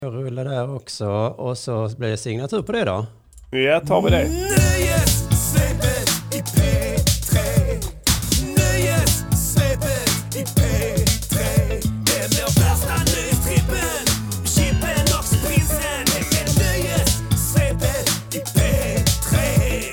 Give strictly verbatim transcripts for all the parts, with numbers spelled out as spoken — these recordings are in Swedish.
Jag rullar där också och så blir det signatur på det då. Ja, tar vi det. Nöjessvepet i P tre. Nöjessvepet i P tre. Det blir värsta nyhetstrippen. Chippen och prinsen. Det är nöjessvepet i P tre.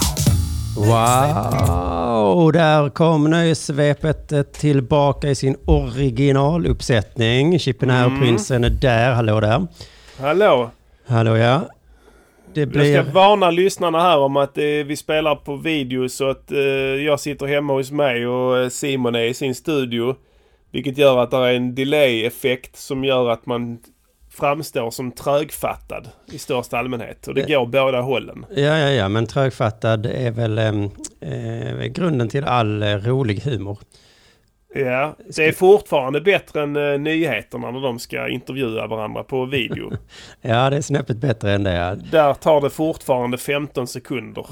Wow, där kom nöjessvepet tillbaka i sin originaluppsättning. Chippen här och prinsen är där. Hallå där. Hallå. Hallå ja. Det blir... Jag ska varna lyssnarna här om att eh, vi spelar på video så att eh, jag sitter hemma hos mig och Simon är i sin studio. Vilket gör att det är en delay-effekt som gör att man framstår som trögfattad i största allmänhet. Och det går båda hållen. Ja, ja, ja. Men trögfattad är väl eh, grunden till all eh, rolig humor. Ja, det är fortfarande bättre än uh, nyheterna när de ska intervjua varandra på video. Ja, det är snäppet bättre än det. Ja. Där tar det fortfarande femton sekunder.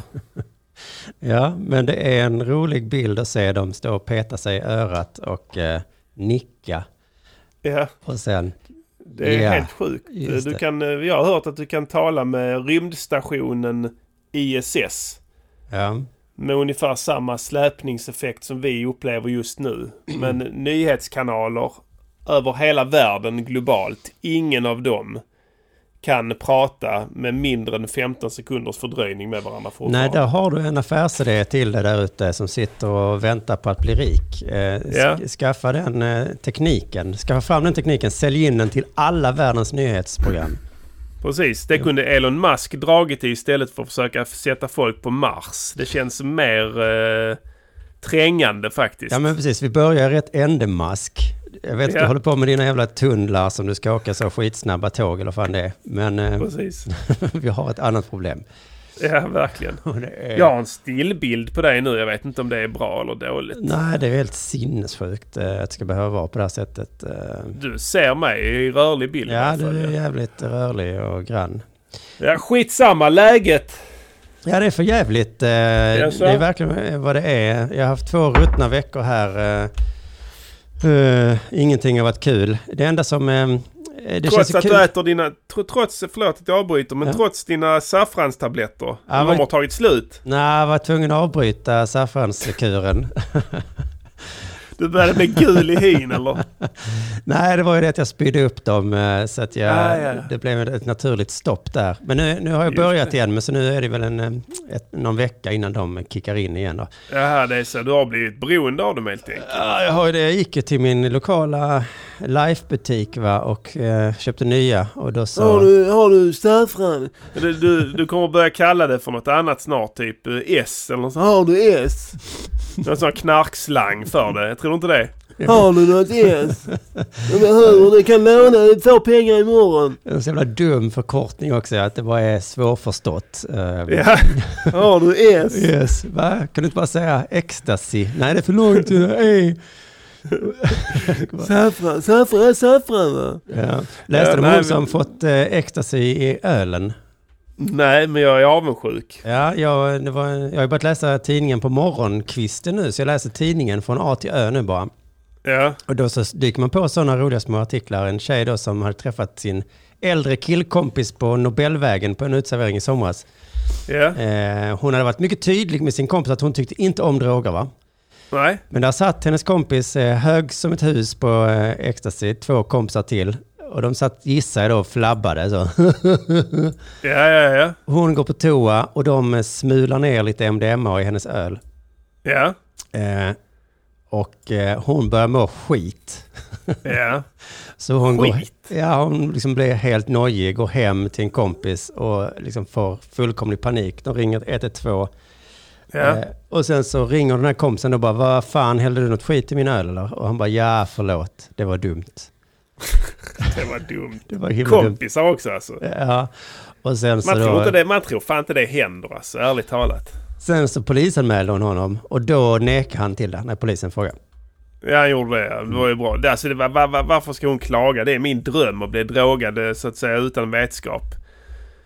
Ja, men det är en rolig bild att se dem stå och peta sig i örat och eh, nicka. Ja, och sen, det är ja, helt sjukt. Du kan, jag har hört att du kan tala med rymdstationen I S S. Ja. Med ungefär samma släpningseffekt som vi upplever just nu. Men nyhetskanaler över hela världen globalt, ingen av dem kan prata med mindre än femton sekunders fördröjning med varandra. Nej, där har du en affärsidé till det där ute som sitter och väntar på att bli rik. Eh, ja. Skaffa den eh, tekniken. Skaffa fram den tekniken, sälj in den till alla världens nyhetsprogram. Precis, det kunde Elon Musk dragit i istället för att försöka sätta folk på Mars. Det känns mer eh, trängande faktiskt. Ja men precis, vi börjar rätt ändemask. Jag vet att ja. Du håller på med dina jävla tunnlar som du ska åka så skitsnabba tåg eller fan det är. Men eh, precis. vi har ett annat problem. Ja, verkligen. Är... Jag har en stillbild på dig nu. Jag vet inte om det är bra eller dåligt. Nej, det är helt sinnessjukt eh, att det ska behöva vara på det här sättet. Eh. Du ser mig i rörlig bild. Ja, du är jävligt rörlig och grann. Ja, skitsamma. Läget. Ja, det är för jävligt. Eh, det är verkligen vad det är. Jag har haft två ruttna veckor här. Eh, uh, ingenting har varit kul. Det enda som... Eh, Det trots att kul. du äter dina, trots, förlåt att jag avbryter, men ja. trots dina saffranstabletter, ja, de var, har tagit slut. Nej, jag var tvungen att avbryta saffranskuren. Du började med gul i hyn, eller? Nej, det var ju det att jag spydde upp dem, så att jag, ah, ja. det blev ett naturligt stopp där. Men nu, nu har jag börjat igen, men så nu är det väl en, ett, någon vecka innan de kickar in igen då. Jaha, det är så. Du har blivit beroende av dem helt enkelt. Ja, jag, har ju det. Jag gick till min lokala Life-butik va, och eh, köpte nya. Och då så... Har du, har du saffran? Du, du, du kommer börja kalla det för något annat snart, typ S eller något sånt. Har du S? Någon sån knarkslang för det. Jag tror inte det. Har du något S? Jag behöver, du kan låna, du får pengar imorgon. Det är en så jävla dum förkortning också, att det bara är svårförstått. Ja, har du S? Yes, va? Kan du inte bara säga ecstasy? Nej, det är för långt. Ej. Saffran, saffran, saffran va? Ja. Läste ja, du om nej, hon som men... fått eh, ecstasy i ölen? Nej, men jag är avundsjuk. Ja, jag, det var, jag har börjat läsa tidningen på morgonkvisten nu, så jag läser tidningen från A till Ö nu bara. Ja. Och då så dyker man på sådana roliga små artiklar. En tjej då som hade träffat sin äldre killkompis på Nobelvägen på en utservering i somras. Ja. Eh, hon hade varit mycket tydlig med sin kompis att hon tyckte inte om droger va? Nej. Men där satt hennes kompis eh, hög som ett hus på eh, ecstasy, två kompisar till. Och de satt, gissar jag då, och flabbade så. Ja, ja, ja. Hon går på toa och de smular ner lite M D M A i hennes öl. Ja. Eh, och eh, hon börjar må skit. Ja. Så hon skit? Går, ja, hon liksom blir helt nojig, går hem till en kompis och liksom får fullkomlig panik. De ringer ett ett två. Ja. Eh, och sen så ringer den här kompisen och bara, vad fan, hällde du något skit i min öl eller? Och han bara, ja förlåt, det var dumt. Det var dumt. Det var kompisar dumt. också alltså. Ja. Och sen man, så tror då, inte det, man tror fan inte det händer alltså, ärligt talat. Sen så polisanmälde hon honom och då nekade han till det när polisen frågade. Ja, han gjorde det. Det var ju bra. Alltså, det var, var, var, varför ska hon klaga? Det är min dröm att bli drogad så att säga utan vetskap.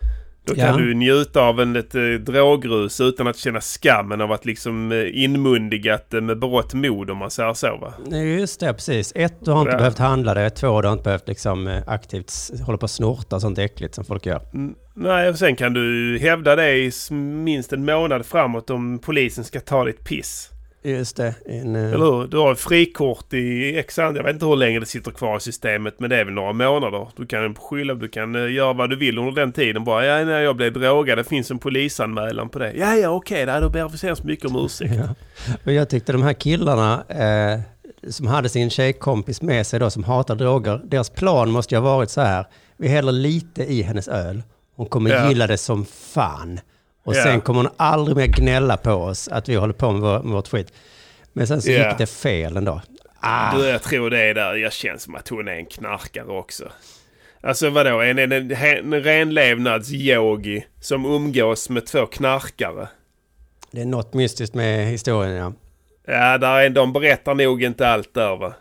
Då kan ja. du njuta av en ett, drogrus utan att känna skammen av att liksom inmundigat med brått mod, om man säger så, va? Nej, just det, precis. Ett, du har inte ja. behövt handla det. Två, du har inte behövt liksom aktivt hålla på och snorta sånt äckligt som folk gör. Mm, nej, och sen kan du hävda det i minst en månad framåt om polisen ska ta ditt piss. Just det. En, uh... Eller hur? Du har frikort i X, jag vet inte hur länge det sitter kvar i systemet, men det är väl några månader. Du kan skylla, du kan uh, göra vad du vill under den tiden. Bara, ja, när jag blev drogad, det finns en polisanmälan på det. Ja, ja, okej, okay, då ber vi säga så mycket om ursäkt. Ja. Och jag tyckte de här killarna eh, som hade sin tjejkompis med sig då, som hatar droger, deras plan måste ju ha varit så här: vi häller lite i hennes öl. Hon kommer ja. gilla det som fan. Och yeah. sen kommer hon aldrig mer gnälla på oss att vi håller på med, vår, med vårt skit. Men sen så yeah. gick det fel ändå. Ah. Du, jag tror det är där. Jag känns som att hon är en knarkare också. Alltså vadå? En, en, en, en renlevnadsyogi som umgås med två knarkare. Det är något mystiskt med historien, ja. Ja, där är, de berättar nog inte allt där, va?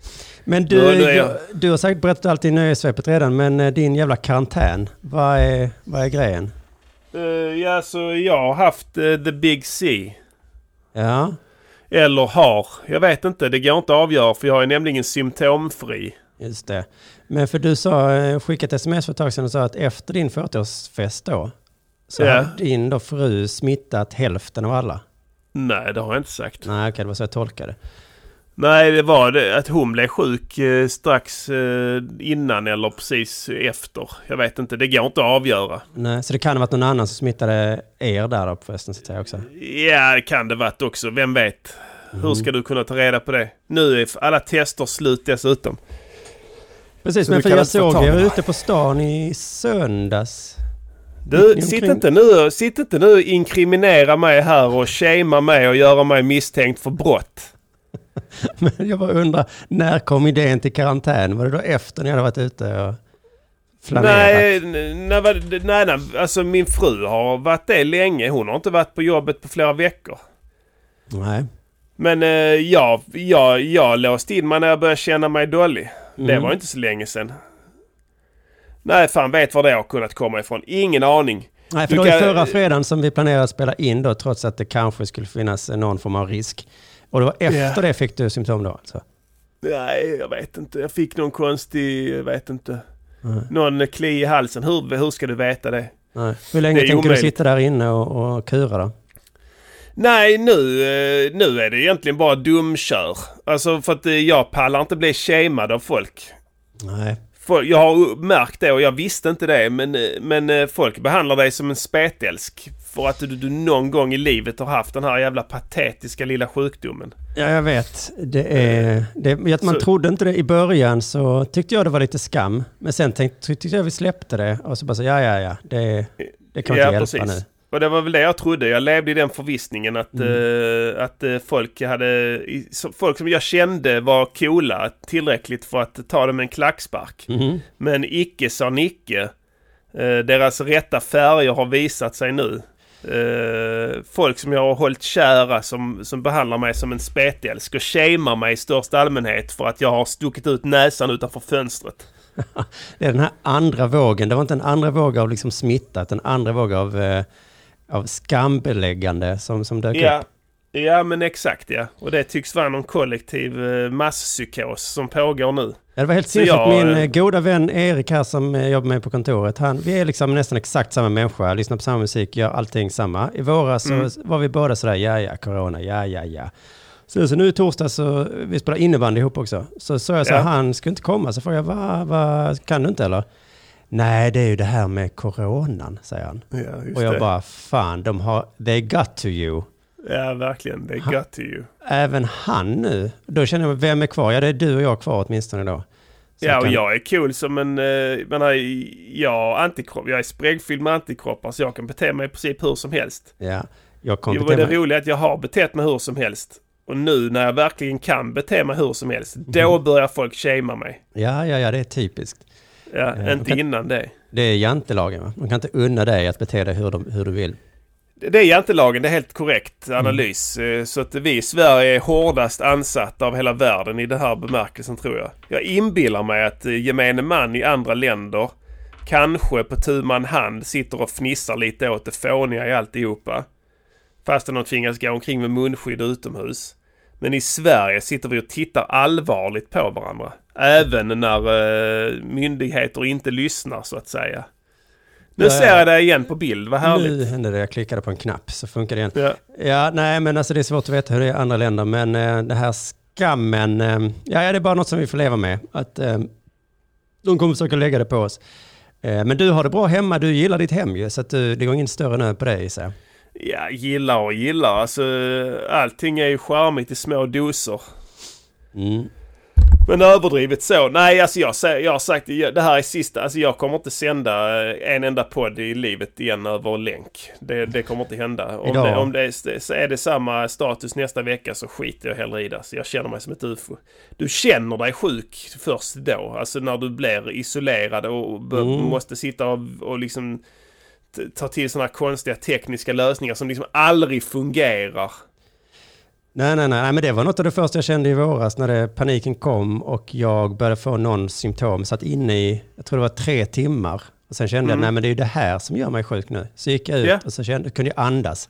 Men du, du, är... jag, du har säkert berättat allt i nöjesvepet redan, men din jävla karantän, vad är, vad är grejen? Uh, ja, så jag har haft uh, The Big C. Ja. Eller har. Jag vet inte, det går inte att avgöra, för jag är nämligen symptomfri. Just det. Men för du sa, skickat sms för ett tag sedan och sa att efter din fyrtioårsfest då, så ja. hade din då fru smittat hälften av alla. Nej, det har jag inte sagt. Nej, okej, det var så jag tolkade. Nej, det var det att hon blev sjuk eh, strax eh, innan eller precis efter. Jag vet inte, det går inte att avgöra. Nej, så det kan ha varit någon annan som smittade er där då på festen, så att säga, också? Ja, det kan det varit också. Vem vet? Mm. Hur ska du kunna ta reda på det? Nu är alla tester slut dessutom. Precis, så men för jag såg er ute på stan i söndags. Du, sitt inte, nu, sitt inte nu och inkriminera mig här och shama mig och göra mig misstänkt för brott. Men jag bara undrar, när kom idén till karantän? Var det då efter ni hade varit ute och flanerat? Nej, nej, nej, nej, alltså min fru har varit det länge. Hon har inte varit på jobbet på flera veckor. Nej. Men eh, ja, jag, jag låste in mig när jag började känna mig dålig. Mm. Det var inte så länge sedan. Nej, fan vet var det har kunnat komma ifrån. Ingen aning. Nej, för du då kan... är förra fredagen som vi planerade att spela in då, trots att det kanske skulle finnas någon form av risk. Och det var efter yeah. det fick du symptom då alltså? Nej, jag vet inte. Jag fick någon konstig, jag vet inte. Mm. Någon kli i halsen. Hur, hur ska du veta det? Nej. Hur länge tänker omöjligt. Du sitta där inne och, och kura då? Nej, nu, nu är det egentligen bara dumkör. Alltså för att jag pallar inte bli shamed av folk. Nej. Jag har märkt det och jag visste inte det, men, men folk behandlar dig som en spetälsk för att du, du någon gång i livet har haft den här jävla patetiska lilla sjukdomen. Ja, jag vet. Det är, det, att man så, trodde inte det i början, så tyckte jag det var lite skam. Men sen tänkte, tyckte jag vi släppte det och så bara så, ja, ja, ja, det, det kan ja, inte hjälpa precis. Nu. Och det var väl det jag trodde. Jag levde i den förvissningen att, mm. uh, att uh, folk hade folk som jag kände var coola tillräckligt för att ta dem en klackspark. Mm. Men icke sa Nicke. Uh, deras rätta färger har visat sig nu. Uh, folk som jag har hållit kära som, som behandlar mig som en spetälsk och shamear mig i största allmänhet för att jag har stuckit ut näsan utanför fönstret. Det är den här andra vågen. Det var inte en andra våg av liksom smittat, en andra våg av... Uh... av skambeläggande som, som dök ja. upp. Ja, men exakt, ja. Och det tycks vara någon kollektiv eh, masspsykos som pågår nu. Ja, det var helt sinnessjukt. Min eh, goda vän Erik här som eh, jobbar med på kontoret, han, vi är liksom nästan exakt samma människa, lyssnar på samma musik, gör allting samma. I våras så mm. var vi båda sådär, ja, ja, corona, ja, ja, ja. Så, så nu i torsdag så, vi spelar innebandy ihop också. Så så jag sa, ja. han skulle inte komma, så frågade jag, va, va, kan du inte eller? Nej, det är ju det här med coronan, säger han. Ja, och jag det. bara, fan, de har, they got to you. Ja, verkligen, they han, got to you. Även han nu, då känner jag, vem är kvar? Ja, det är du och jag kvar åtminstone då. Så ja, och kan... jag är cool som en, uh, menar, jag, antikropp, jag är spräggfylld med antikroppar så jag kan bete mig i princip hur som helst. Ja, jag kan bete mig. Det var det roliga att jag har betett mig hur som helst. Och nu när jag verkligen kan bete mig hur som helst, mm. då börjar folk shamea mig. Ja, ja, ja, det är typiskt. Ja, ja, inte kan, innan det. Det är jantelagen, va? Man kan inte unna dig att bete dig hur, de, hur du vill. Det är jantelagen, det är helt korrekt analys. Mm. Så att vi i Sverige är hårdast ansatta av hela världen i den här bemärkelsen, tror jag. Jag inbillar mig att gemene man i andra länder kanske på tu man hand sitter och fnissar lite åt det fåniga i alltihopa. Fast de tvingas gå omkring med munskydd utomhus. Men i Sverige sitter vi och tittar allvarligt på varandra. Även när uh, myndigheter inte lyssnar, så att säga. Nu ser jag det igen på bild, vad härligt. Nu hände det, jag klickade på en knapp så funkar det igen. Ja, ja nej men alltså det är svårt att veta hur det är i andra länder. Men uh, det här skammen, uh, ja det är bara något som vi får leva med. Att uh, de kommer försöka lägga det på oss. Uh, men du har det bra hemma, du gillar ditt hem ju. Så att du, det går ingen större nöd på dig, så. Ja, gillar och gillar. Alltså, allting är ju charmigt i små doser. Mm. Men överdrivet så. Nej, alltså jag, jag har sagt det här är sista. Alltså jag kommer inte sända en enda podd i livet igen över länk. Det, det kommer inte hända. Om, det, om det är, så är det samma status nästa vecka så skiter jag hellre i det. Så jag känner mig som ett U F O. Du känner dig sjuk först då. Alltså när du blir isolerad och b- mm. måste sitta och, och liksom ta till sådana konstiga tekniska lösningar som liksom aldrig fungerar. Nej, nej, nej, men det var något av det första jag kände i våras när det, paniken kom och jag började få någon symptom. Satt inne i, jag tror det var tre timmar. Och sen kände mm. jag, nej men det är ju det här som gör mig sjuk nu. Så gick jag ut yeah. och så kände, kunde jag andas.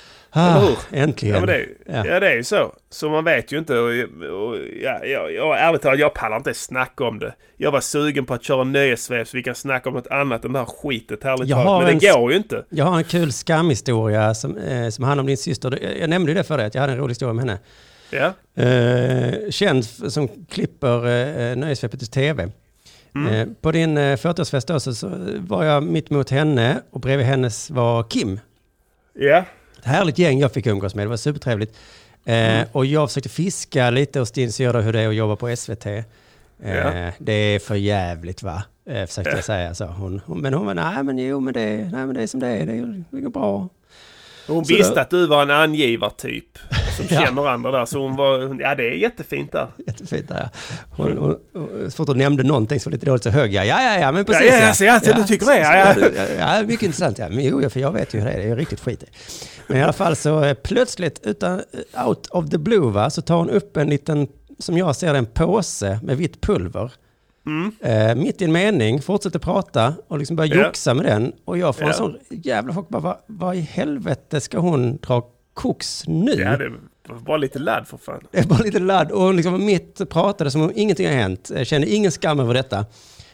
Ah, äntligen. Ja, men det, ja. ja, det är ju så. Så man vet ju inte. Och, och, ja, jag, jag, ärligt talat, jag pallar inte snacka om det. Jag var sugen på att köra nöjesväv så vi kan snacka om något annat än det här skitet. Härligt talat. Men det en, går ju inte. Jag har en kul skamhistoria som, eh, som handlar om din syster. Jag, jag nämnde det för dig, att jag hade en rolig historia med henne. Ja. Eh, känd som klipper eh, nöjesvävet till tv. Mm. Eh, på din eh, fyrtioårsfest då så, så var jag mitt mot henne och bredvid hennes var Kim. Ja. Ett härligt gäng jag fick umgås med, det var supertrevligt. Eh, mm. Och jag försökte fiska lite och Stins göra hur det är att jobba på S V T. Eh, ja. Det är för jävligt va? Eh, försökte ja. jag säga så. Hon, hon, men hon var, nej men jo men det, nej, men det är som det är, det, det går bra. Hon så visste då, att du var en angivartyp som ja. känner andra där. Så hon var, ja det är jättefint där. Jättefint där, ja. Hon, hon, hon, så fort hon nämnde någonting så var lite dåligt så hög jag. Ja, ja, ja, men precis. Ja, ja, ja, ja, du tycker det. Ja, ja. ja, mycket intressant. Ja. Men jo, för jag vet ju hur det är. Det är riktigt skit. Men i alla fall så plötsligt, utan out of the blue va, så tar hon upp en liten, som jag ser det, en påse med vitt pulver. Mm. Eh, mitt i en mening, fortsätter prata och liksom börjar yeah. joxa med den. Och jag får yeah. en sån jävla chock. Vad, vad i helvete ska hon dra koks nu? Ja, det var bara lite ladd för fan. Det är bara lite ladd. Och liksom mitt pratade som om ingenting har hänt. Jag kände ingen skam över detta.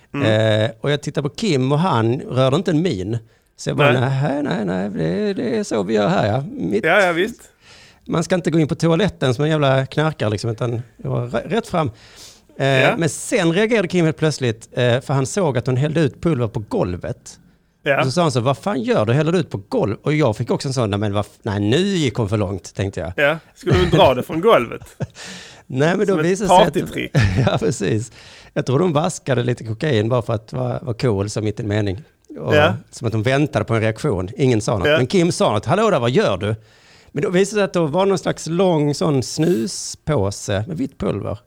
Mm. Eh, och jag tittar på Kim och han rörde inte en min. Så jag bara, nej, nej, nej, det, det är så vi gör här. Ja, mitt, ja, ja visst. Man ska inte gå in på toaletten som en jävla knarkare liksom, utan jag var rätt fram. Eh, ja. Men sen reagerade Kim helt plötsligt eh, för han såg att hon hällde ut pulver på golvet. Ja. Och så sa han så, vad fan gör du? Häller du ut på golv? Och jag fick också en sån, nej, men vad, nej nu gick hon för långt, tänkte jag. Ja, skulle du dra det från golvet? Nej, men då som visade ett partytrick. Ja, precis. Jag tror de vaskade lite kokain bara för att vara, vara cool, som mitt i en mening. Och, ja. Som att de väntade på en reaktion. Ingen sa något. Ja. Men Kim sa något, hallå där, vad gör du? Men då visade det sig att det var någon slags lång sån snuspåse med vitt pulver.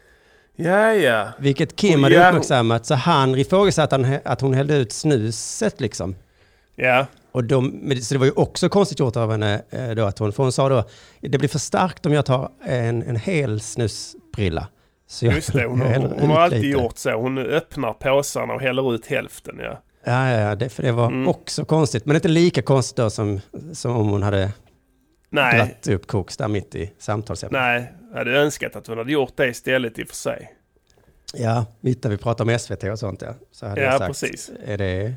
Ja, ja. Vilket Kim oh, hade ja. uppmärksammat. Så han ifrågasatte att, att hon hällde ut snuset liksom. Ja. Och de, så det var ju också konstigt gjort av henne då att hon, för hon sa då, det blir för starkt om jag tar en, en hel snusbrilla. Så jag, just det, hon, hon, hon har alltid lite. gjort så. Hon öppnar påsarna och häller ut hälften, ja. Ja, ja, det, för det var mm. också konstigt. Men inte lika konstigt då som, som om hon hade Nej. dratt upp koks där mitt i samtalsämnet. Nej, jag hade önskat att hon hade gjort det istället i och för sig. Ja, mitt när vi pratar om S V T och sånt, ja. Så hade ja, jag sagt, precis. Är det,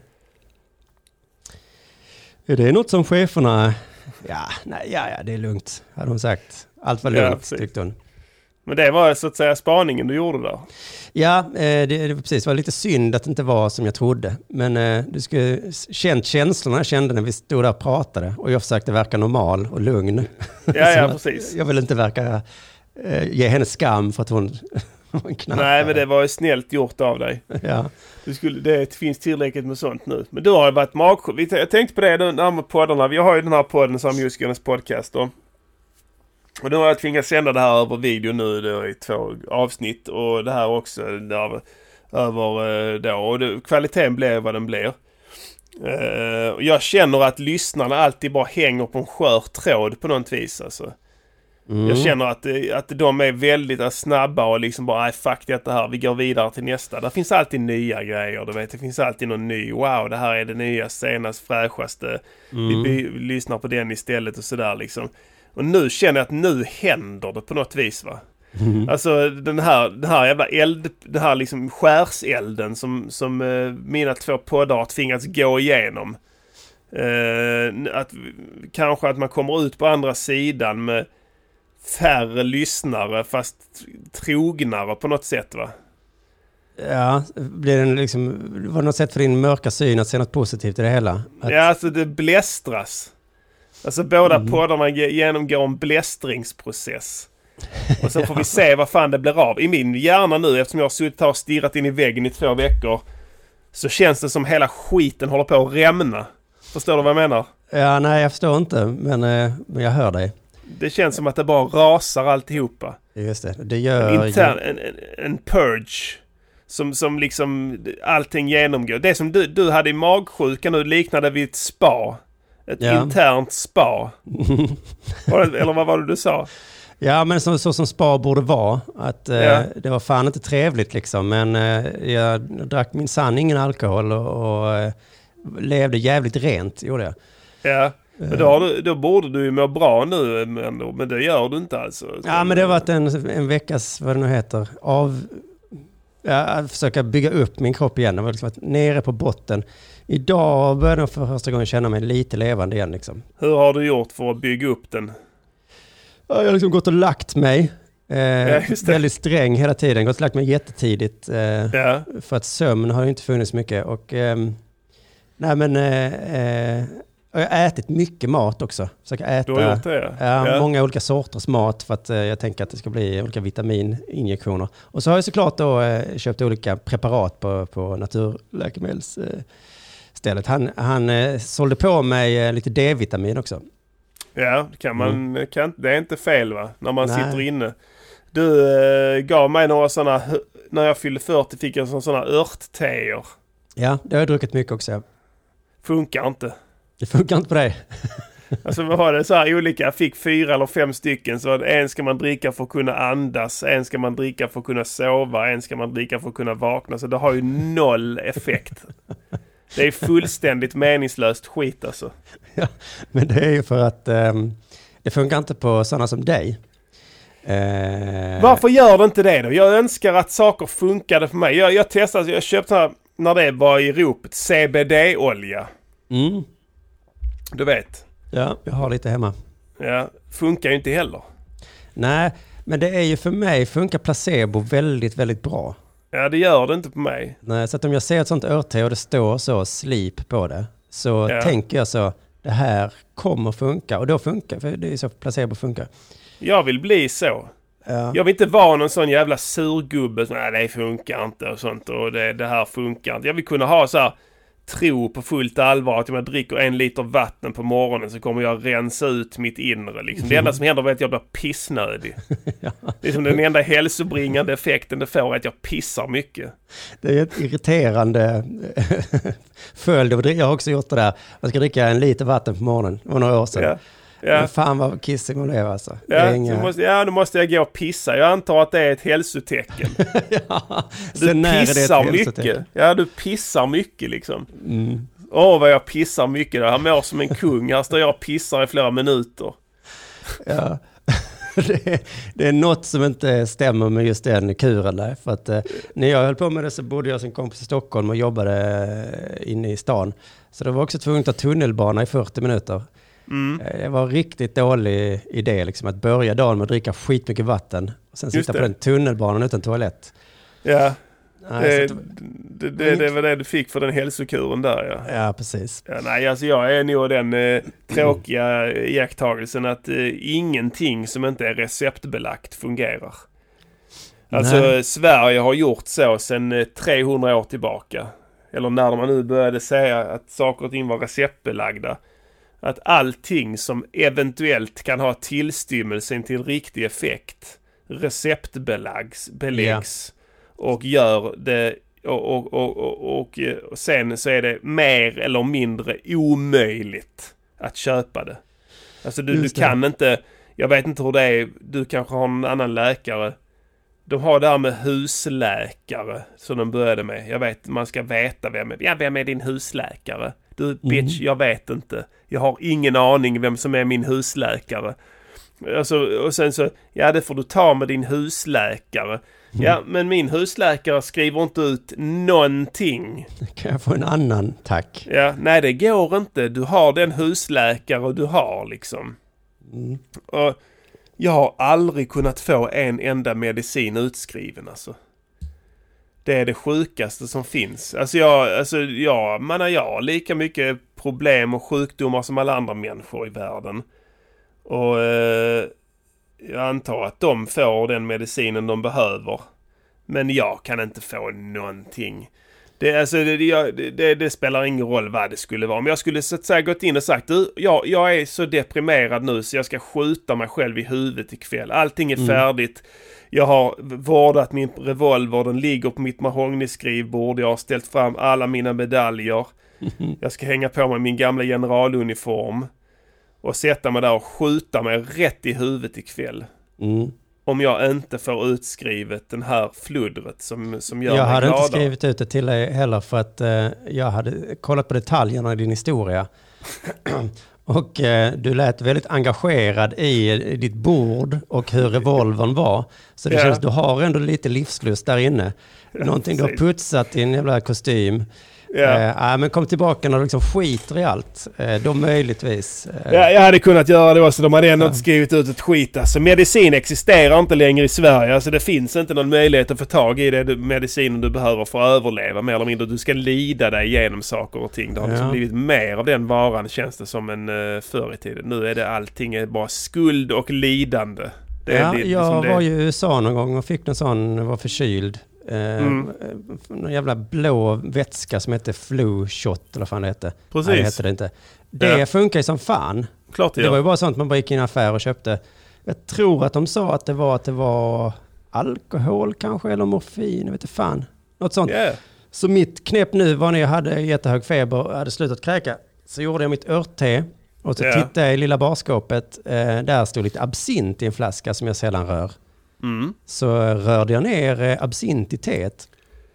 är det något som cheferna... Ja, nej, ja, ja, det är lugnt, hade hon sagt. Allt var lugnt, ja, tyckte hon. Men det var så att säga spaningen du gjorde där. Ja, eh, det, det, precis. Det var lite synd att det inte var som jag trodde. Men eh, du skulle känt känslorna jag kände när vi stod där och pratade. Och jag försökte verka normal och lugn. Ja, ja, precis. Jag ville inte verka eh, ge henne skam för att hon var en knappare. Nej, men det var ju snällt gjort av dig. Ja. Du skulle, det finns tillräckligt med sånt nu. Men du har ju varit magsjuk. Jag tänkte på det, de här poddarna. Vi har ju den här podden som Muskarnas podcast då. Och då har jag tvingats sända det här över video nu då, i två avsnitt. Och det här också där, över då. Och det, kvaliteten blev vad den blir. Uh, jag känner att lyssnarna alltid bara hänger på en skör tråd på något vis. Alltså. Mm. Jag känner att, att de är väldigt snabba och liksom bara, nej fuck detta här, vi går vidare till nästa. Det finns alltid nya grejer, du vet. Det finns alltid någon ny, wow, det här är det nya, senast, fräschaste. Mm. Vi, vi lyssnar på den istället och sådär liksom. Och nu känner jag att nu händer det på något vis, va? Mm. Alltså den här, den här jävla eld, den här liksom skärselden som, som uh, mina två poddar har tvingats gå igenom. Uh, att, kanske att man kommer ut på andra sidan med färre lyssnare fast trognare på något sätt, va? Ja, blir det liksom, var det något sätt för din mörka syn att se något positivt i det hela? Att... Ja, alltså det blästras. Alltså båda mm. poddarna genomgår en blästringsprocess. Och sen får vi se vad fan det blir av. I min hjärna nu, eftersom jag har suttit här och stirrat in i väggen i två veckor, så känns det som hela skiten håller på att rämna. Förstår du vad jag menar? Ja, nej jag förstår inte, men, men jag hör dig. Det känns som att det bara rasar alltihopa. Just det, det gör... En, intern, en, en, en purge som, som liksom allting genomgår. Det som du, du hade i magsjukan nu liknade vid ett spa. Ett ja. internt spa. Eller vad var det du sa? Ja, men så, så som spa borde vara. Att, ja. eh, det var fan inte trevligt liksom. Men eh, jag drack min sann ingen alkohol och, och eh, levde jävligt rent, gjorde jag. Ja, men då, har du, då borde du ju må bra nu, men, men det gör du inte alltså. Ja, men det har varit en, en veckas, vad det nu heter, av... Ja, försöka bygga upp min kropp igen. Jag har liksom varit nere på botten. Idag började jag för första gången känna mig lite levande igen. Liksom. Hur har du gjort för att bygga upp den? Ja, jag har liksom gått och lagt mig. Eh, ja, väldigt sträng hela tiden. Gått och lagt mig jättetidigt. Eh, ja. För att sömn har ju inte funnits mycket. Och, eh, nej men, eh, eh, jag har ätit mycket mat också. Försöka äta du har gjort det, ja. Ja, många olika sorters mat för att eh, jag tänker att det ska bli olika vitamininjektioner. Och så har jag såklart då eh, köpt olika preparat på, på naturläkemedelsstället. Eh, han han eh, sålde på mig eh, lite D-vitamin också. Ja, kan man, mm. kan, det är inte fel, va? När man Nej. sitter inne. Du eh, gav mig några sådana, när jag fyllde fyrtio fick jag sådana örtteer. Ja, det har jag druckit mycket också. Funkar inte. Det funkar inte på dig. Alltså vad har det så här olika, jag fick fyra eller fem stycken, så en ska man dricka för att kunna andas, en ska man dricka för att kunna sova, en ska man dricka för att kunna vakna, så det har ju noll effekt. Det är fullständigt meningslöst skit alltså. Ja, men det är ju för att um, det funkar inte på sådana som dig. Uh... Varför gör det inte det då? Jag önskar att saker funkade för mig. Jag, jag testade, jag köpte här, när det var i ropet, C B D-olja. Mm. Du vet. Ja, jag har lite hemma. Ja, funkar ju inte heller. Nej, men det är ju för mig, funkar placebo väldigt, väldigt bra. Ja, det gör det inte på mig. Nej, så att om jag ser ett sånt örtte och det står så sleep på det, så ja. tänker jag så, det här kommer funka. Och då funkar, för det är så placebo funkar. Jag vill bli så. Ja. Jag vill inte vara någon sån jävla surgubbe som, nej det funkar inte och sånt, och det, det här funkar inte. Jag vill kunna ha så här, tro på fullt allvar att om jag dricker en liter vatten på morgonen så kommer jag rensa ut mitt inre. Liksom. Det enda som händer är att jag blir pissnödig. Ja. Det är som den enda hälsobringande effekten det får är att jag pissar mycket. Det är ett irriterande följd. Jag har också gjort det där. Jag ska dricka en liter vatten på morgonen. Det var några år sedan. Ja. Ja. Men fan vad kissig man blev alltså. Ja, inga... måste, ja, då måste jag gå och pissa. Jag antar att det är ett hälsotecken. Ja, du pissar mycket. Ja, du pissar mycket liksom. Mm. Åh, vad jag pissar mycket. Jag mår som en kung. Här står jag och pissar i flera minuter. Ja, det är, det är något som inte stämmer med just den kuren där. För att eh, när jag höll på med det så bodde jag som kompis i Stockholm och jobbade eh, inne i stan. Så det var också tvunget att tunnelbana i fyrtio minuter. Mm. Det var en riktigt dålig idé liksom, att börja dagen med att dricka skitmycket vatten och sen sitta på den tunnelbanan utan toalett. Ja, nej, det, det, det, det var det du fick för den hälsokuren där. Ja, ja precis. Ja, nej, alltså jag är nog den eh, tråkiga iakttagelsen att eh, ingenting som inte är receptbelagt fungerar. Alltså nej. Sverige har gjort så sedan eh, trehundra år tillbaka. Eller när man nu började säga att saker och ting var receptbelagda. Att allting som eventuellt kan ha tillstymmelsen till riktig effekt receptbeläggs beläggs yeah. och gör det och, och, och, och, och, och sen så är det mer eller mindre omöjligt att köpa det. Alltså du, du kan inte Jag vet inte hur det är. Du kanske har en annan läkare. De har det här med husläkare som de började med. Jag vet, man ska veta vem är, ja, vem är din husläkare? Du, bitch, mm. jag vet inte. Jag har ingen aning vem som är min husläkare. Alltså, och sen så, ja, det får du ta med din husläkare. Mm. Ja, men min husläkare skriver inte ut någonting. Kan jag få en annan, tack? Ja, nej, det går inte. Du har den husläkare du har, liksom. Mm. Och jag har aldrig kunnat få en enda medicin utskriven, alltså. Det är det sjukaste som finns. Alltså jag, alltså jag, man jag har lika mycket problem och sjukdomar som alla andra människor i världen. Och eh, jag antar att de får den medicinen de behöver. Men jag kan inte få någonting. Det, alltså, det, det, det spelar ingen roll vad det skulle vara. Om jag skulle så att säga gått in och sagt, du, jag, jag är så deprimerad nu så jag ska skjuta mig själv i huvudet ikväll. Allting är mm. färdigt. Jag har vårdat min revolver, den ligger på mitt mahogniskrivbord. Jag har ställt fram alla mina medaljer. Jag ska hänga på mig min gamla generaluniform och sätta mig där och skjuta mig rätt i huvudet ikväll. Mm. Om jag inte får utskrivet den här fludret som, som gör jag mig hade gladare. Inte skrivit ut det till dig heller för att eh, jag hade kollat på detaljerna i din historia. Och eh, du lät väldigt engagerad i, i ditt bord och hur revolvern var. Så det ja. känns, du har ändå lite livslust där inne. Ja, någonting precis. Du har putsat i en jävla kostym. Ja. Eh, men kom tillbaka när du liksom skiter i allt. Eh, då möjligtvis. Eh. Ja, jag hade kunnat göra det också. De hade ändå ja. inte skrivit ut ett skit. Alltså, medicin existerar inte längre i Sverige. Alltså, det finns inte någon möjlighet att få tag i det medicinen du behöver för att överleva. Mer eller mindre. Du ska lida dig igenom saker och ting. Det har liksom ja. blivit mer av den varan, känns det som, en uh, förr i tiden. Nu är det allting är bara skuld och lidande. Det ja, är liksom jag det. var ju i U S A någon gång och fick en sån, var förkyld. Mm. Eh, någon jävla blå vätska som heter flu shot eller vad fan det heter. Precis. Nej, det heter det inte. Det ja. funkar ju som fan. Klart det, det var ju bara sånt man bara gick in i en affär och köpte. Jag tror att de sa att det var att det var alkohol kanske eller morfin, jag vet inte fan. Något sånt. Yeah. Så mitt knep nu var när jag hade jättehög feber och hade slutat kräka. Så gjorde jag mitt örtte och så yeah. tittade jag i lilla barskåpet. Eh, där stod lite absint i en flaska som jag sällan rör. Mm. Så rörde jag ner eh, absint i teet.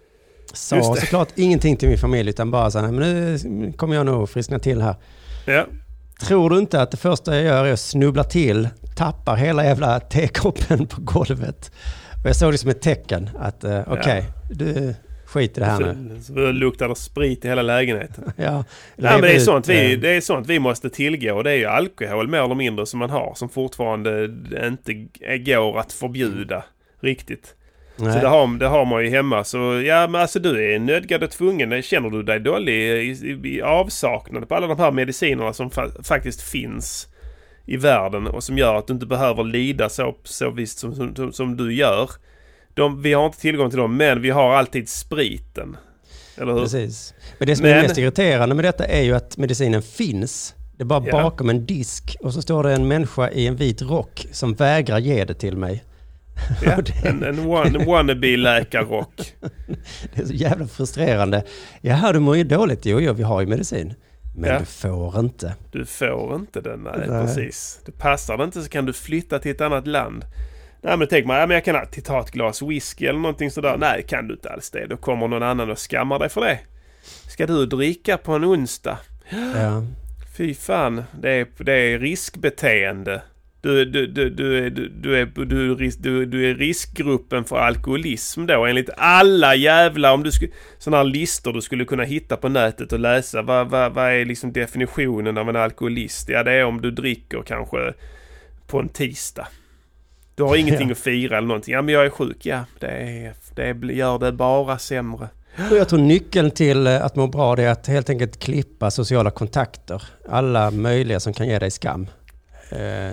Sa såklart ingenting till min familj utan bara så här, men nu kommer jag nog friskna till här. Ja. Tror du inte att det första jag gör är att snubbla till, tappar hela jävla tekoppen på golvet. Och jag såg det som ett tecken att eh, okej, okay, ja. du skiter i det här så, nu. Så luktar det sprit i hela lägenheten. ja, Nej, men det, är sånt vi, det är sånt vi måste tillgå. Och det är ju alkohol mer eller mindre som man har. Som fortfarande inte går att förbjuda riktigt. Nej. Så det har, det har man ju hemma. Så ja, men alltså du är nödgad och tvungen. Känner du dig dålig i, i, i avsaknad på alla de här medicinerna som fa- faktiskt finns i världen. Och som gör att du inte behöver lida så, så visst som, som, som du gör. De, vi har inte tillgång till dem, men vi har alltid spriten. Eller hur? Precis. Men det som men, är mest irriterande med detta är ju att medicinen finns. Det är bara ja. bakom en disk. Och så står det en människa i en vit rock som vägrar ge det till mig. Ja, en, en, one, en wannabe-läkarrock. Det är så jävla frustrerande. Ja, du mår ju dåligt. Jo, jo, vi har ju medicin. Men ja. du får inte. Du får inte den, nej, nej. precis. Det passar det inte så kan du flytta till ett annat land. Nej, men tänk man, ja, men jag kan alltid ta ett glas whisky eller någonting sådär. Nej, kan du inte alls det. Då kommer någon annan och skammar dig för det. Ska du dricka på en onsdag? Ja. Fy fan, det är, det är riskbeteende. Du, du, du, du, är, du, du, är, du, du, du är riskgruppen för alkoholism då. Enligt alla jävla, om du skulle, sådana här listor du skulle kunna hitta på nätet och läsa. Vad, vad, vad är liksom definitionen av en alkoholist? Ja, det är om du dricker kanske på en tisdag. Du har ingenting ja. att fira eller någonting. Ja, men jag är sjuk. Ja, det, är, det gör det bara sämre. Jag tror nyckeln till att må bra är att helt enkelt klippa sociala kontakter. Alla möjliga som kan ge dig skam. Eh,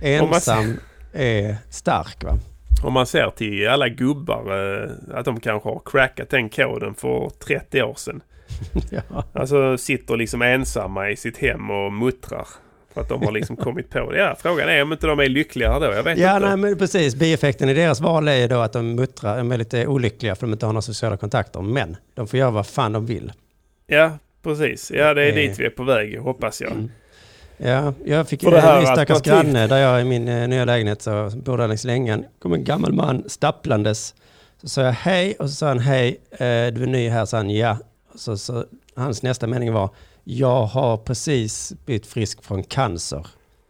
ensam är stark, va? Om man ser till alla gubbar eh, att de kanske har crackat den koden för trettio år sedan. ja. Alltså sitter liksom ensamma i sitt hem och muttrar. För att de har liksom kommit på det. Ja, frågan är om inte de är lyckligare då. Jag vet ja, inte. Nej, men precis. Bieffekten i deras val är då att de muttrar, är lite olyckliga för att de inte har några sociala kontakter. Men de får göra vad fan de vill. Ja, precis. Ja, det är eh. dit vi är på väg, hoppas jag. Mm. Ja, jag fick För det här en stackars alternativ. granne där jag i min eh, nya lägenhet så bor där längs längan. Kom en gammal man stapplandes. Så sa jag hej och så sa han hej, eh, du är ny här, sa han ja. Så, så hans nästa mening var jag har precis blivit frisk från cancer.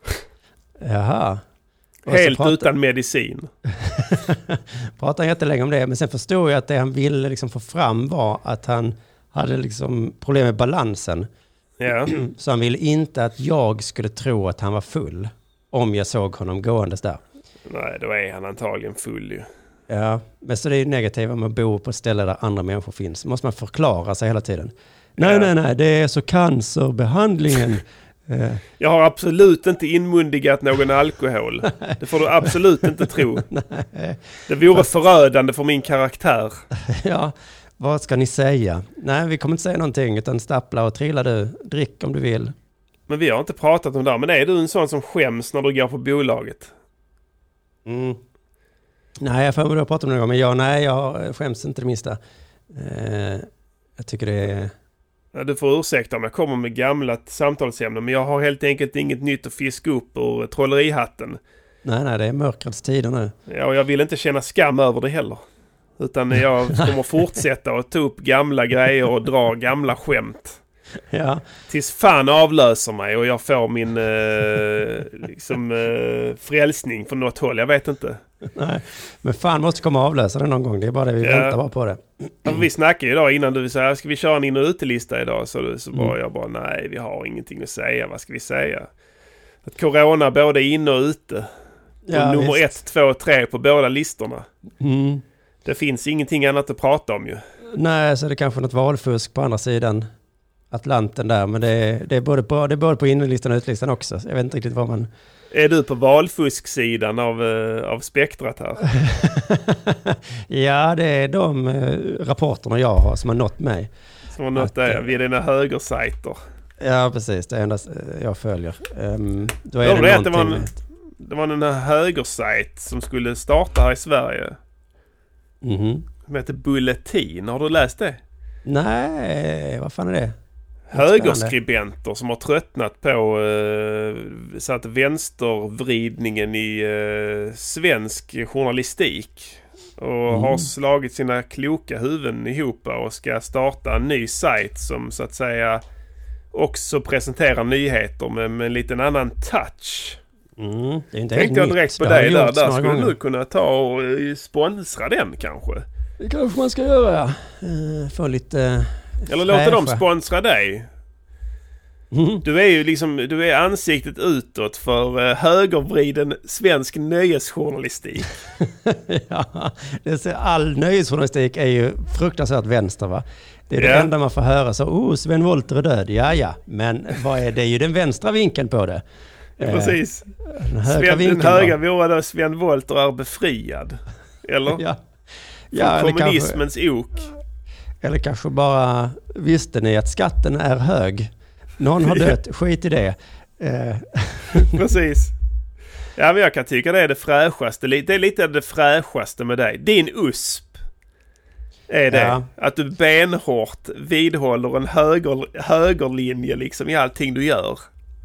Jaha. Och så Helt pratade- utan medicin. pratade jättelänge om det, men sen förstod jag att det han ville liksom få fram var att han hade liksom problem med balansen. Ja. Så han ville inte att jag skulle tro att han var full om jag såg honom gåendes där. Nej, då är han antagligen full ju. Ja, men så det är ju negativt om man bor på ett ställe där andra människor finns. Måste man förklara sig hela tiden. Nej, Ja. nej, nej, det är så cancerbehandlingen. Eh, Jag har absolut inte inmundigat någon alkohol. Det får du absolut inte tro. Det vore förödande för min karaktär. ja, vad ska ni säga? Nej, vi kommer inte säga någonting utan stappla och trilla du. Drick om du vill. Men vi har inte pratat om det här. Men är du en sån som skäms när du går på bolaget? Mm. Nej, jag får väl prata om det någon gång, men jag, nej, jag skäms inte det minsta. Eh, jag tycker det är... Ja, du får ursäkta om jag kommer med gamla samtalsämnen. Men jag har helt enkelt inget nytt att fiska upp ur trollerihatten. Nej, nej, det är mörkrets tider nu. Ja, och jag vill inte känna skam över det heller. Utan jag kommer fortsätta att ta upp gamla grejer och dra gamla skämt. Ja, Tills fan avlöser mig och jag får min eh, liksom, eh, frälsning från något håll. Jag vet inte. nej. Men fan måste komma och avlösa det någon gång. Det är bara det, vi Ja. väntar bara på det. Ja, vi snackade ju idag innan du sa, ska vi köra en in- och utelista idag? Så, så Mm. var jag bara, nej vi har ingenting att säga. Vad ska vi säga? Att corona både är inne och ute. Ja, och nummer visst. ett, två och tre på båda listorna. Mm. Det finns ingenting annat att prata om ju. Nej, så är det kanske något valfusk på andra sidan Atlanten där. Men det är, det är, både, på, det är både på inlistan och utlistan också. Jag vet inte riktigt vad man... Är du på valfusksidan av, eh, av spektrat här? ja, det är de eh, rapporterna jag har som har nått mig. Som har något där vid dina högersajter. Ja, precis. Det är endast eh, jag följer. Um, då är Hörde du det att det var någonting en- med... Det var den här högersajt som skulle starta här i Sverige. Mhm. Som heter Bulletin. Har du läst det? Nej, vad fan är det? Högerskribenter som har tröttnat på eh, så att vänstervridningen i eh, svensk journalistik och Mm. har slagit sina kloka huvuden ihop och ska starta en ny sajt som så att säga också presenterar nyheter med, med en liten annan touch. Mm, det är inte Tänkte jag helt direkt nytt. på Det har dig där. gjorts Där några skulle gånger. du kunna ta och eh, sponsra den kanske. Det kanske man ska göra, ja. Uh, få lite... Uh, Eller låter de sponsra dig. Mm. Du är ju liksom, du är ansiktet utåt för uh, högervriden svensk nöjesjournalistik. ja, det är, all nöjesjournalistik är ju fruktansvärt vänster, va? Det är det Ja. enda man får höra. Så, oh, Sven Wollter är död. Ja, ja. Men vad är det? Det är ju den vänstra vinkeln på det. Ja, Eh, precis. Den högra Sven, den vinkeln. höga va? vore då Sven Wollter är befriad. Eller? Ja. Från Ja, eller kanske, kommunismens ok. eller kanske bara visste ni att skatten är hög. Någon har dött, skit i det. Eh, Precis. Ja, men jag kan tycka det är det fräschaste. Det är lite det fräschaste med dig. Din U S P är det. Ja. Att du benhårt vidhåller en höger, högerlinje liksom i allting du gör.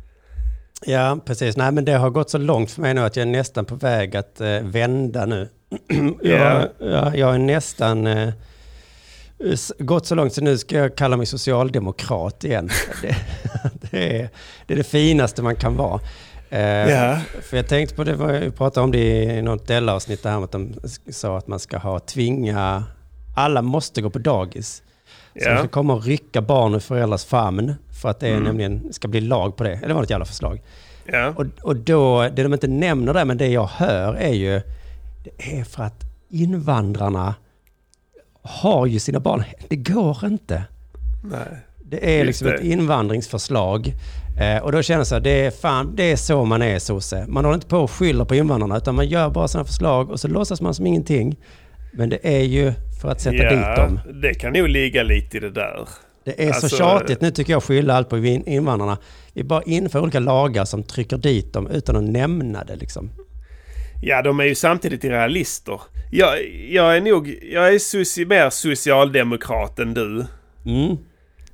Ja, precis. Nej, men det har gått så långt för mig nu att jag är nästan på väg att eh, vända nu. jag, ja, jag är nästan eh, s- gått så långt så nu ska jag kalla mig socialdemokrat igen. det, det, är, det är det finaste man kan vara. Eh, Ja. För jag tänkte på det, vi pratade om det i något Della-avsnitt där, att de sa att man ska ha tvinga, alla måste gå på dagis. Så Ja. de ska komma och rycka barn ur föräldrars famn för att det Mm. nämligen ska bli lag på det. Eller var det ett jävla förslag. Ja. Och, och då, det de inte nämner där, men det jag hör är ju, det är för att invandrarna har ju sina barn. Det går inte. Nej. Det är Just liksom det. ett invandringsförslag. Eh, och då känner jag så här, det är, fan, det är så man är sosse. Man håller inte på och skyller på invandrarna, utan man gör bara sådana förslag och så låtsas man som ingenting. Men det är ju för att sätta dit dem. det kan nog ligga lite i det där. Det är Alltså- så tjatigt nu tycker jag, skylla allt på in- invandrarna. Vi bara inför olika lagar som trycker dit dem utan att nämna det liksom. Ja, de är ju samtidigt realister. Jag, jag är nog, jag är soci, mer socialdemokrat än du. Mm.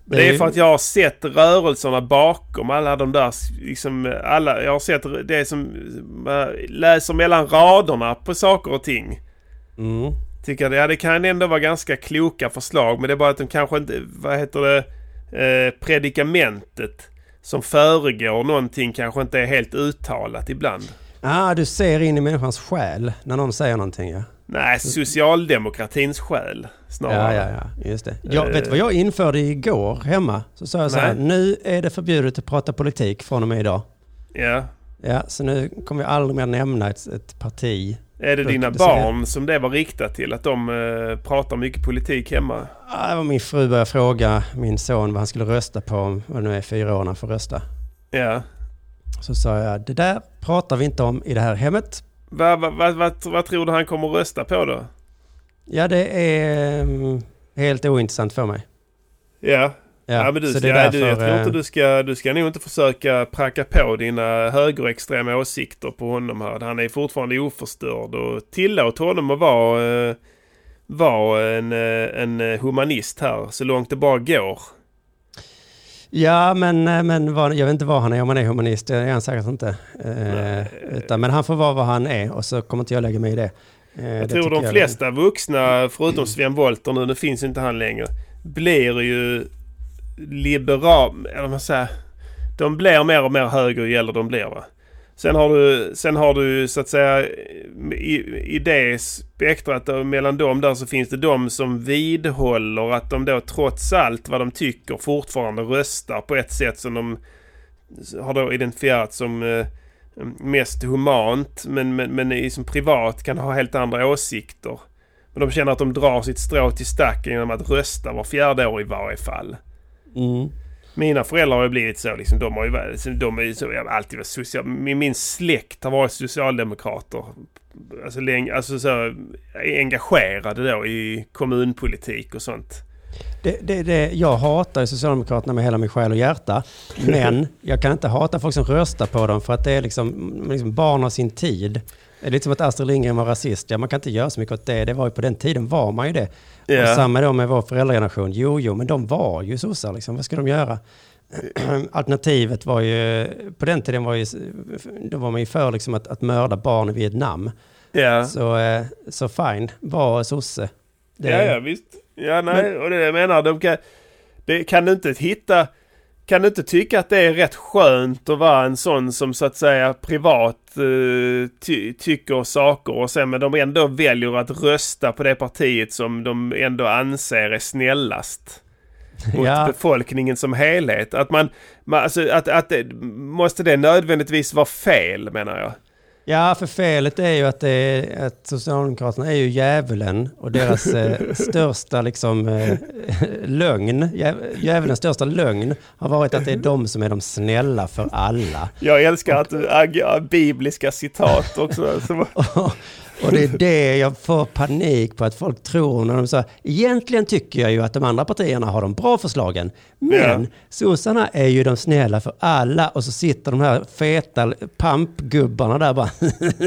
Det är, det är för att jag har sett rörelserna bakom alla de där liksom, alla, jag har sett det som läser mellan raderna på saker och ting. Mm. Tycker det, ja, det kan ändå vara ganska kloka förslag, men det är bara att de kanske inte, vad heter det, eh, predikamentet som föregår någonting kanske inte är helt uttalat ibland. Ah, du ser in i människans själ när någon säger någonting, ja. Nej, socialdemokratins själ snarare. Ja, ja, ja, just det. Jag, uh, vet du vad jag införde igår hemma? Så sa jag så här, nu är det förbjudet att prata politik från och med idag. Ja. Ja, så nu kommer jag aldrig mer nämna ett, ett parti. Är det dina barn som det var riktat till? Att de uh, pratar mycket politik hemma? Ja, det var min fru började fråga min son vad han skulle rösta på. Vad nu är fyra år när han får rösta. Ja. Så sa jag, det där pratar vi inte om i det här hemmet. Vad va, va, va, va tror du han kommer att rösta på då? Ja, det är um, helt ointressant för mig. Ja, ja, ja men du, ska, därför, du, jag tror inte du ska, du ska nog inte försöka pracka på dina högerextrema åsikter på honom här. Han är fortfarande oförstörd och tillåt honom att vara, uh, vara en, uh, en humanist här så långt det bara går. Ja, men, men vad, jag vet inte vad han är om han är humanist. Det är han säkert inte. Eh, utan, men han får vara vad han är och så kommer inte jag lägga mig i det. Eh, jag det tror de jag flesta vuxna, förutom Sven Wollter nu, nu finns inte han längre, blir ju liberal, eller man säger, de blir mer och mer höger ju äldre de blir, va. Sen har du, sen har du så att säga i, i det spektrat mellan dem där så finns det de som vidhåller att de då trots allt vad de tycker fortfarande röstar på ett sätt som de har då identifierat som eh, mest humant men, men, men i som privat kan ha helt andra åsikter. Men de känner att de drar sitt strå till stacken genom att rösta var fjärde år i varje fall. Mm. Mina föräldrar har ju blivit så liksom, de har ju varit, de är ju så, jag har alltid varit social, min, min släkt har varit socialdemokrater alltså, länge, alltså så engagerade då i kommunpolitik och sånt. Det, det, det, jag hatar ju Socialdemokraterna med hela min själ och hjärta, men jag kan inte hata folk som röstar på dem för att det är liksom, liksom barn av sin tid. Det är lite som att Astrid Lindgren var rasist. Ja, man kan inte göra så mycket åt det. Det var ju på den tiden var man ju det. Yeah. Och samma då med vår föräldrageneration. Jo, jo, men de var ju sossar liksom. Vad ska de göra? Alternativet var ju, på den tiden var ju, då var man ju för liksom att, att mörda barn i Vietnam. Yeah. Så, så fine, var sosse. Det, ja, ja, visst. Ja, nej, men, och det jag menar, de kan, det, kan du inte hitta, kan du inte tycka att det är rätt skönt att vara en sån som så att säga privat uh, ty, tycker saker och sen men de ändå väljer att rösta på det partiet som de ändå anser är snällast mot ja. befolkningen som helhet. Att man, man alltså, att, att det, måste det nödvändigtvis vara fel, menar jag. Ja, för felet är ju att, det är, att Socialdemokraterna är ju djävulen och deras eh, största liksom, eh, lögn, djävulens största lögn har varit att det är de som är de snälla för alla. Jag älskar att du äger bibliska citat också. Och det är det jag får panik på att folk tror när de säger, egentligen tycker jag ju att de andra partierna har de bra förslagen. Men yeah. sossarna är ju de snälla för alla och så sitter de här feta pampgubbarna där bara,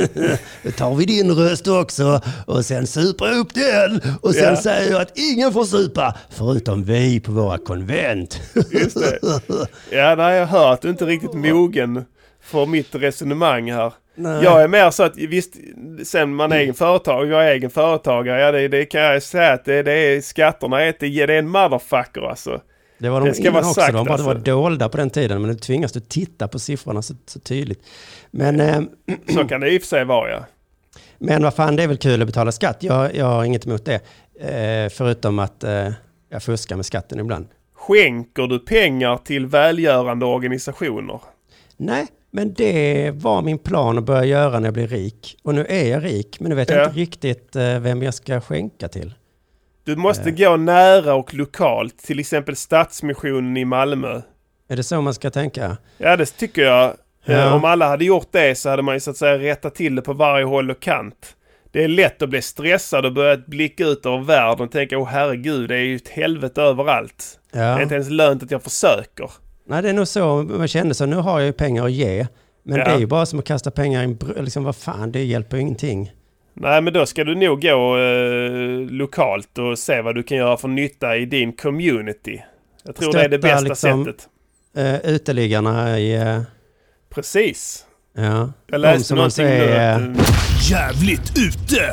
då tar vi din röst också och sen supar upp den och sen yeah. säger jag att ingen får supa förutom vi på våra konvent. Just det. Ja, nej, jag hör att du inte är riktigt mogen för mitt resonemang här. Nej. Jag är mer så att visst, sen man är egen företag, jag är egen företagare, ja det, det kan jag säga att det, det är skatterna, är, det är en motherfucker alltså. Det var de det ska innan också, sagt, de bara alltså. var dolda på den tiden, men nu tvingas du titta på siffrorna så, så tydligt. Men, äh, så kan det i och för sig vara, ja. Men vad fan, det är väl kul att betala skatt, jag, jag har inget emot det. Eh, förutom att eh, jag fuskar med skatten ibland. Skänker du pengar till välgörande organisationer? Nej. Men det var min plan att börja göra när jag blir rik. Och nu är jag rik, men nu vet jag ja. inte riktigt uh, vem jag ska skänka till. Du måste uh. gå nära och lokalt, till exempel Stadsmissionen i Malmö. Är det så man ska tänka? Ja, det tycker jag. Ja. Uh, om alla hade gjort det så hade man ju så att säga rättat till det på varje håll och kant. Det är lätt att bli stressad och börja blicka ut över världen och tänka, åh oh, herregud, det är ju ett helvete överallt. Ja. Det är inte ens lönt att jag försöker. Nej, det är nog så man känner så. Nu har jag ju pengar att ge. Men ja. det är ju bara som att kasta pengar i en br- liksom vad fan, det hjälper ju ingenting. Nej, men då ska du nog gå eh, lokalt och se vad du kan göra för nytta i din community. Jag tror det är det bästa liksom, sättet. Uh, uteliggarna i... Uh... Precis. Ja. Jag läste någonting nu. Är... Att, uh... Jävligt ute!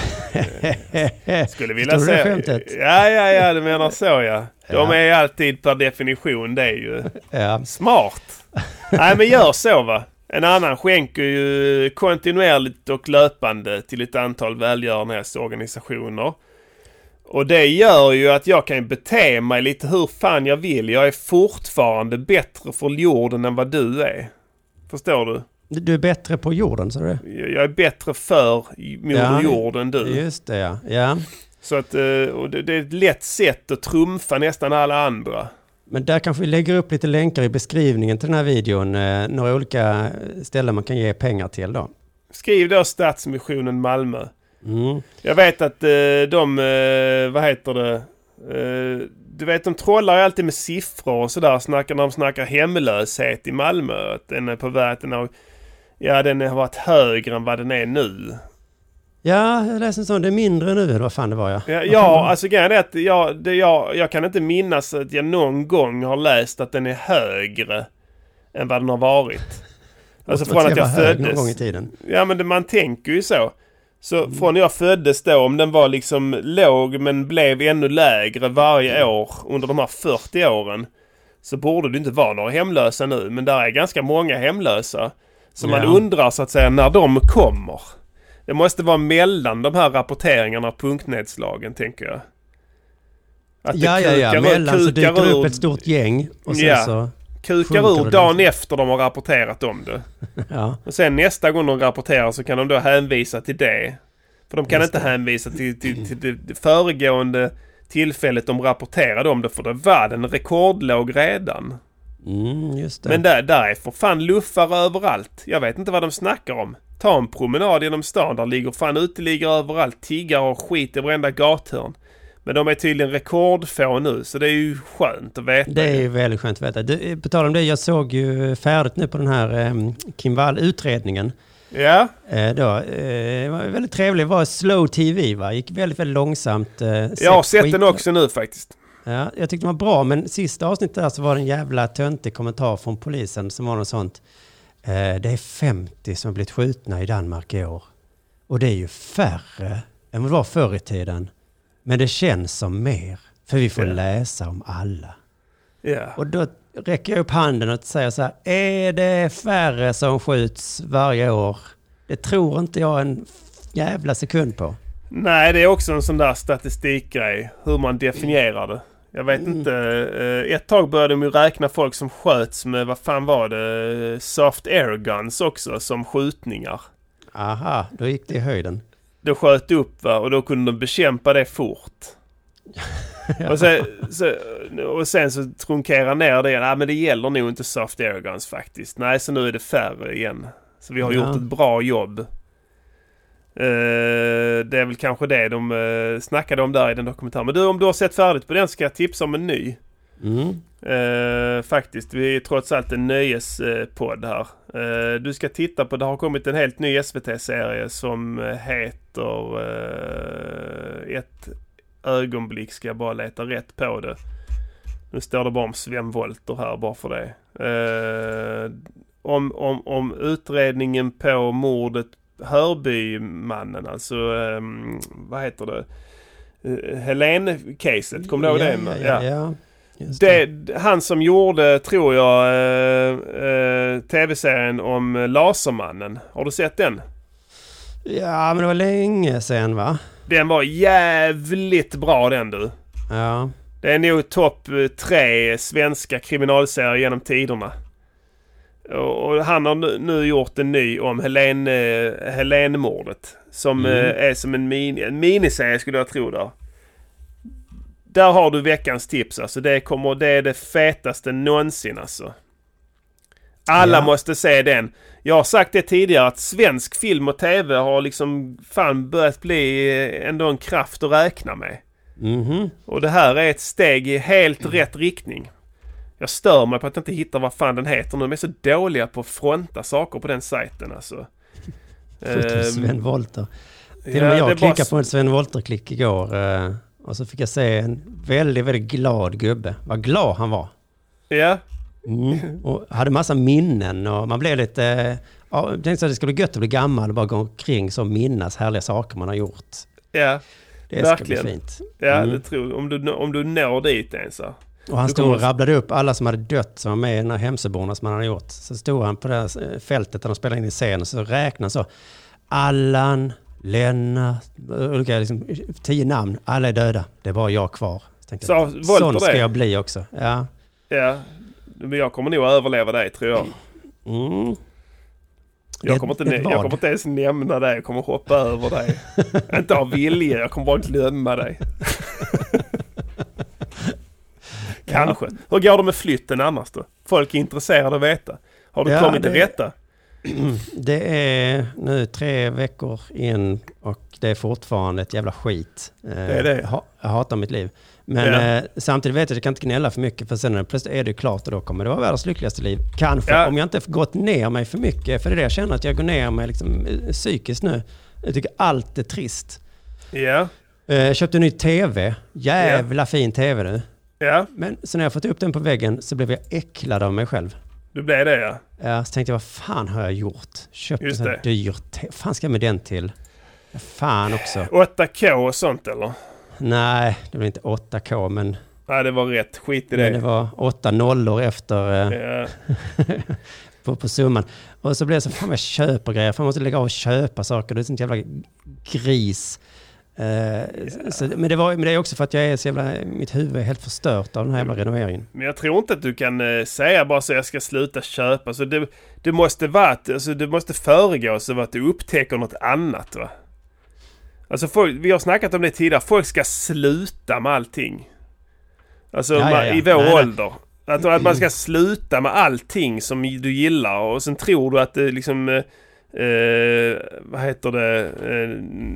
Skulle vilja säga... Ja, ja, ja, du menar så, ja. De är alltid per definition, det är ju ja. smart. Nej, men gör så, va. En annan skänker ju kontinuerligt och löpande till ett antal välgörenhetsorganisationer. Och det gör ju att jag kan bete mig lite hur fan jag vill. Jag är fortfarande bättre för jorden än vad du är. Förstår du? Du är bättre på jorden, så det? Jag är bättre för moder ja, jord än du. Just det, ja. ja. Så att och det är ett lätt sätt att trumfa nästan alla andra. Men där kanske vi lägger upp lite länkar i beskrivningen till den här videon. Några olika ställen man kan ge pengar till då. Skriv då Stadsmissionen Malmö. Mm. Jag vet att de, vad heter det, du vet de trollar ju alltid med siffror och sådär, snackar när de snackar hemlöshet i Malmö, att den är på väg, den har, ja den har varit högre än vad den är nu. Ja, jag läste en sån, det är mindre nu eller vad fan det var ja. Ja, ja alltså grejen är att jag, det, jag, jag kan inte minnas att jag någon gång har läst att den är högre än vad den har varit. Alltså från att jag föddes. Någon gång i tiden. Ja, men det, man tänker ju så. Så mm. från jag föddes då, om den var liksom låg men blev ännu lägre varje år under de här fyrtio åren, så borde det inte vara några hemlösa nu. Men där är ganska många hemlösa. Så ja. Man undrar så att säga när de kommer. Det måste vara mellan de här rapporteringarna och punktnedslagen, tänker jag. Att ja, ja, ja. Mellan så dyker det upp ett stort gäng och sen ja. så... Kukar ur dagen efter de har rapporterat om det. Ja. Och sen nästa gång de rapporterar så kan de då hänvisa till det. För de kan Just inte det. hänvisa till, till, till, till det föregående tillfället de rapporterade om det. För det var den rekordlåg redan. Mm, just det. Men där, där är för fan luffar överallt. Jag vet inte vad de snackar om. Ta en promenad genom stan. Där ligger fan uteliggare överallt. Tiggar och skit i varenda gathörn. Men de är tydligen rekordfå nu, så det är ju skönt att veta. Det är ju väldigt skönt att veta. Du, på tal om det, jag såg ju färdigt nu på den här eh, Kim Wall-utredningen. Ja. Eh, då, eh, var väldigt trevlig. Det var slow tv, va? Gick väldigt, väldigt långsamt. Eh, jag har sett skit. den också nu faktiskt. Ja, jag tyckte den var bra, men sista avsnittet där så var det en jävla töntig kommentar från polisen som var något sånt. Eh, det är femtio som har blivit skjutna i Danmark i år. Och det är ju färre än vad det var förr i tiden. Men det känns som mer. För vi får yeah. läsa om alla. Yeah. Och då räcker jag upp handen och säger så här. Är det färre som skjuts varje år? Det tror inte jag en jävla sekund på. Nej, det är också en sån där statistikgrej. Hur man definierar det. Jag vet mm. inte. Ett tag började de ju räkna folk som sköts med, vad fan var det? Soft air guns också som skjutningar. Aha, då gick det i höjden. Då sköt upp, va? Och då kunde de bekämpa det fort. ja. och, sen, så, och sen så trunkerar ner det igen. Nej, men det gäller nog inte soft air guns faktiskt. Nej, så nu är det färre igen. Så vi har ja. gjort ett bra jobb. Uh, det är väl kanske det de uh, snackade om där i den dokumentären. Men du, om du har sett färdigt på den ska jag tipsa om en ny. Mm. Uh, faktiskt, vi är trots allt en nöjespodd här. Uh, du ska titta på, det har kommit en helt ny S V T-serie som heter uh, Ett ögonblick, ska jag bara leta rätt på det. Nu står det bara om Sven Wollter här, bara för det. Uh, om, om, om utredningen på mordet Hörbymannen, alltså um, vad heter det? Uh, Helene-caset, kommer du ihåg det? Ja, ja, ja. Det. Det, han som gjorde, tror jag, eh, eh, tv-serien om Lasermannen. Har du sett den? Ja, men det var länge sedan, va? Den var jävligt bra, den du. Ja. Det är nog topp tre svenska kriminalserier genom tiderna. Och, och han har nu, nu gjort en ny om Helene, Helene-mordet. Som mm. eh, är som en, mini, en miniserie, skulle jag tro där. Där har du veckans tips. Alltså det, kommer, det är det fetaste någonsin. Alltså. Alla ja. måste se den. Jag har sagt det tidigare att svensk film och tv har liksom fan börjat bli ändå en kraft att räkna med. Mm-hmm. Och det här är ett steg i helt mm. rätt riktning. Jag stör mig på att jag inte hittar vad fan den heter nu. De är så dåliga på att fronta saker på den sajten. Alltså. Sven Wollter. Till och med ja, jag klickade bara... på en Sven Wollter-klick igår. Och så fick jag se en väldigt, väldigt glad gubbe. Vad glad han var. Ja. Mm. Och hade massa minnen och man blev lite... Ja, jag tänkte att det skulle bli gött att bli gammal och bara gå omkring så minnas härliga saker man har gjort. Ja, det verkligen. ska bli fint. Ja, mm. det tror, om, du, om du når dit ens. Och han stod och rabblade upp alla som hade dött som var med i den här hemsöborna som han hade gjort. Så stod han på det här fältet där de spelade in i scenen och så räknade så. Allan, Lennart, olika liksom, tio namn. Alla är döda. Det är bara jag kvar. Så tänkte, så, sån ska det. jag bli också. Ja. Ja, men jag kommer nog att överleva dig, tror jag. Mm. Jag kommer, inte, jag kommer inte ens nämna dig. Jag kommer hoppa över dig. Inte av vilja, jag kommer bara glömma dig. Kanske. Ja. Hur går det med flytten annars då? Folk är intresserade att veta. Har du ja, kommit till rätta? Det är nu tre veckor in och det är fortfarande ett jävla skit. Det är det. Jag, jag hatar mitt liv. Men ja. eh, samtidigt vet jag att jag kan inte gnälla för mycket för sen är det, plötsligt är det klart och då kommer det vara världens lyckligaste liv. Kanske ja. om jag inte gått ner mig för mycket. För det är det jag känner att jag går ner mig liksom, psykiskt nu. Jag tycker allt är trist. Ja. Eh, jag köpte en ny tv. Jävla ja. fin tv nu. Ja. Men så när jag fått upp den på väggen så blev jag äcklad av mig själv. Du blev det, ja. Ja, så tänkte jag, vad fan har jag gjort? Köpt en sån här dyr te- Vad fan ska jag med den till? Fan också. åtta K och sånt, eller? Nej, det var inte åtta K, men... Nej, det var rätt. Skit i det. Men det var åtta nollor efter... Ja. på, på summan. Och så blev det så, fan jag köper grejer. Fan jag måste lägga av och köpa saker. Det är sånt jävla gris. Uh, ja. så, men, det var, men det är också för att jag är så jävla, mitt huvud är helt förstört av den här jävla renoveringen. Men jag tror inte att du kan uh, säga bara så jag ska sluta köpa. Så det, det måste vara att, alltså, det måste föregås av att du upptäcker något annat, va? Alltså folk, vi har snackat om det tidigare. Folk ska sluta med allting. Alltså ja, ja, ja. i vår nej, ålder. Att, att man ska sluta med allting som du gillar. Och sen tror du att det liksom... Uh, Uh, vad heter det uh,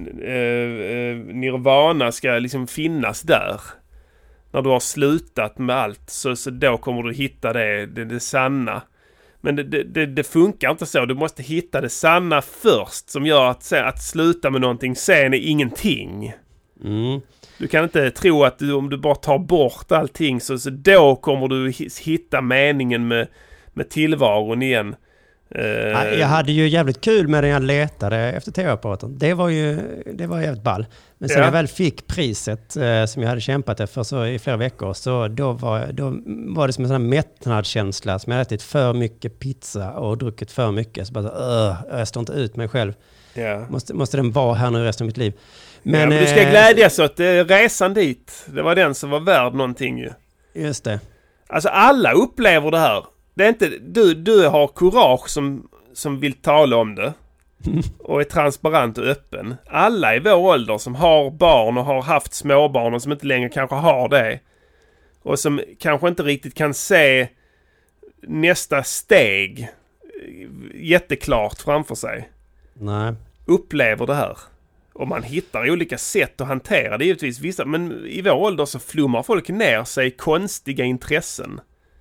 uh, uh, Nirvana ska liksom finnas där när du har slutat med allt, så, så då kommer du hitta det, det, det sanna. Men det, det, det funkar inte så. Du måste hitta det sanna först, som gör att, att sluta med någonting sen är ingenting. Mm. Du kan inte tro att du, om du bara tar bort allting så, så då kommer du hitta meningen med, med tillvaron igen. Uh, jag hade ju jävligt kul med när jag letade efter tv-apparaten. Det var ju det var jävligt ball. Men sen ja. jag väl fick priset uh, som jag hade kämpat efter så i flera veckor, så då var, då var det som en sån här mättnadskänsla som jag hade ätit för mycket pizza och druckit för mycket. Så bara så, uh, jag står inte ut mig själv. Ja. Måste, måste den vara här nu resten av mitt liv. Men, ja, men du ska glädjas åt uh, resan dit. Det var den som var värd någonting ju. Just det. Alltså alla upplever det här. Det är inte, du, du har courage som, som vill tala om det och är transparent och öppen. Alla i vår ålder som har barn och har haft småbarn och som inte längre kanske har det och som kanske inte riktigt kan se nästa steg jätteklart framför sig. Nej. Upplever det här. Och man hittar olika sätt att hantera det givetvis. Vissa, men i vår ålder så flummar folk ner sig konstiga intressen.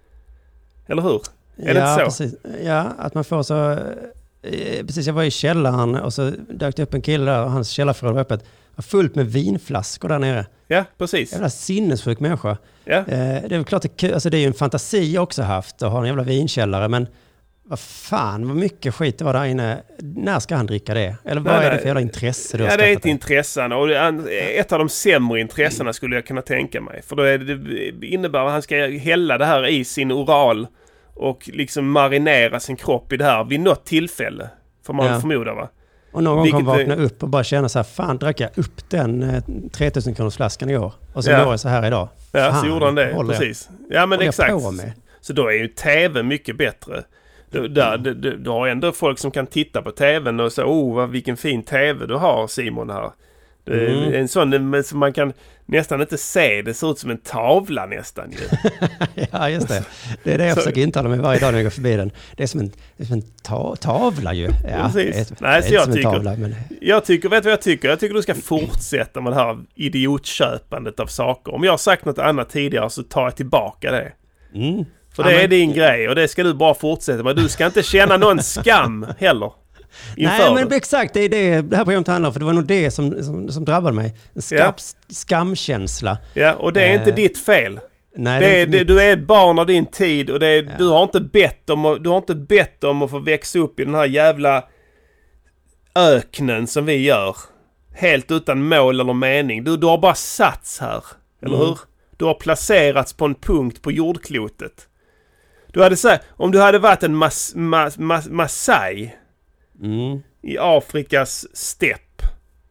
Eller hur? Är ja, det inte så? Precis. Ja, att man får så... Eh, precis, jag var i källaren och så dök det upp en kille där och hans källarförråd var öppet. Var fullt med vinflaskor där nere. Ja, precis. Jävla sinnessjuk människa. Ja. Eh, det är väl klart att alltså det är ju en fantasi också haft att ha en jävla vinkällare, men vad fan, vad mycket skit det var där inne. När ska han dricka det? Eller vad nej, är det för jävla intresse du har ja, det är ett det? intresse. Och ett av de sämre intressena skulle jag kunna tänka mig. För då är det, det innebär att han ska hälla det här i sin oral och liksom marinera sin kropp i det här vid något tillfälle. Får man ja. förmoda, va? Och någon gång kan man vakna upp och bara känna så här, fan, drack jag upp den eh, tre tusen kronors flaskan i år? Och så ja. mår jag så här idag. Ja, fan, så gjorde han det, precis. Ja, men exakt. Så då är ju tv mycket bättre. Du, där, du, du, du har ändå folk som kan titta på tvn och säga, oh, vad, vilken fin tv du har, Simon, här. Det är mm. en sån, men som man kan nästan inte se. Det ser ut som en tavla nästan. Ju. Ja, just det. Det är det jag försöker intala mig varje dag när jag går förbi den. Det är som en, det är som en ta, tavla ju. Ja, precis. Det är, Nej, det så är jag som tycker, en tavla. Men... Jag tycker, vet du vad jag tycker? Jag tycker du ska fortsätta med det här idiotköpandet av saker. Om jag har sagt något annat tidigare så tar jag tillbaka det. Mm. För det ja, men... är din grej och det ska du bara fortsätta med. Du ska inte känna någon skam heller. Nej, men exakt, det är det det här programmet handlar om, för det var nog det som, som, som drabbade mig. En skam, ja. skamkänsla. Ja, och det är eh, inte ditt fel. Nej, det är, det, det, du är ett barn av din tid och det är, ja. du, har inte bett om, du har inte bett om att få växa upp i den här jävla öknen som vi gör. Helt utan mål eller mening. Du, du har bara satts här, eller mm. hur? Du har placerats på en punkt på jordklotet. Du hade sagt, om du hade varit en mas, mas, mas, Masai mm. i Afrikas stepp,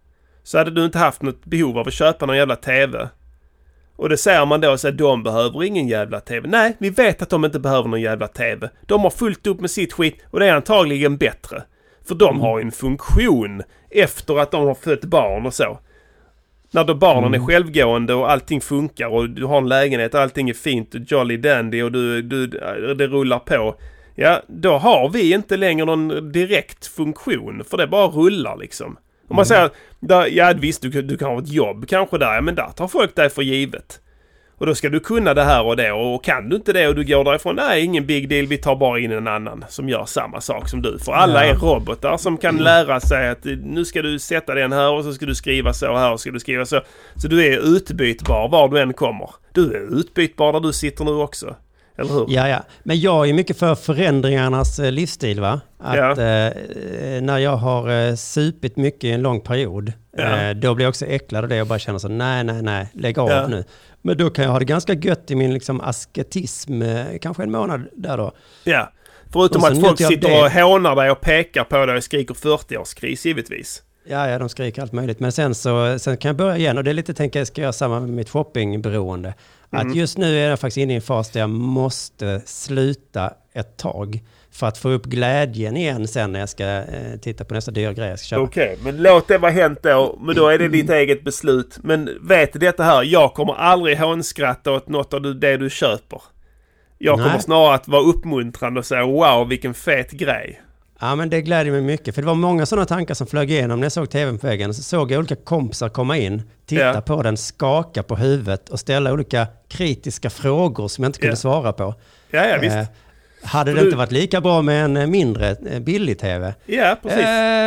så hade du inte haft något behov av att köpa någon jävla tv. Och det säger man då, så att de behöver ingen jävla tv. Nej, vi vet att de inte behöver någon jävla tv. De har fullt upp med sitt skit och det är antagligen bättre. För de mm. har en funktion efter att de har fött barn och så. När då barnen mm. är självgående och allting funkar och du har en lägenhet och allting är fint och jolly dandy och du, du, det rullar på. Ja, då har vi inte längre någon direkt funktion. För det bara rullar liksom. Om man säger, där, ja visst du, du kan ha ett jobb kanske där, ja, men där tar folk dig för givet. Och då ska du kunna det här och det. Och kan du inte det och du går därifrån, nej ingen big deal, vi tar bara in en annan som gör samma sak som du. För alla ja. är robotar som kan lära sig att nu ska du sätta den här och så ska du skriva så här och ska du skriva så. Så du är utbytbar var du än kommer. Du är utbytbar där du sitter nu också. Eller hur? Ja, ja. Men jag är mycket för förändringarnas eh, livsstil, va? Att ja. eh, när jag har eh, supit mycket i en lång period, ja. eh, då blir jag också äcklad av det och bara känner så, nej, nej, nej, lägg av ja. nu. Men då kan jag ha det ganska gött i min liksom, asketism, eh, kanske en månad där då. Ja, förutom att folk sitter det. och hånar dig och pekar på dig och skriker fyrtio-årskris, givetvis. Ja, ja, de skriker allt möjligt. Men sen så sen kan jag börja igen. Och det är lite, tänker jag, ska göra samma med mitt shoppingberoende. Mm. Att just nu är jag faktiskt inne i en fas där jag måste sluta ett tag för att få upp glädjen igen sen när jag ska eh, titta på nästa dyra grej jag ska köpa. Okej, okay, men låt det vara hänt då. Men då är det ditt mm. eget beslut. Men vet detta här, jag kommer aldrig hånskratta åt något av det du köper. Jag kommer Nej. snarare att vara uppmuntrande och säga, wow, vilken fet grej. Ja, men det glädjer mig mycket. För det var många sådana tankar som flög igenom när jag såg tvn på väggen. Så såg jag olika kompisar komma in, titta yeah. på den, skaka på huvudet och ställa olika kritiska frågor som jag inte kunde yeah. svara på. Ja, ja, visst. Eh, hade det du... inte varit lika bra med en mindre billig tv? Ja, precis.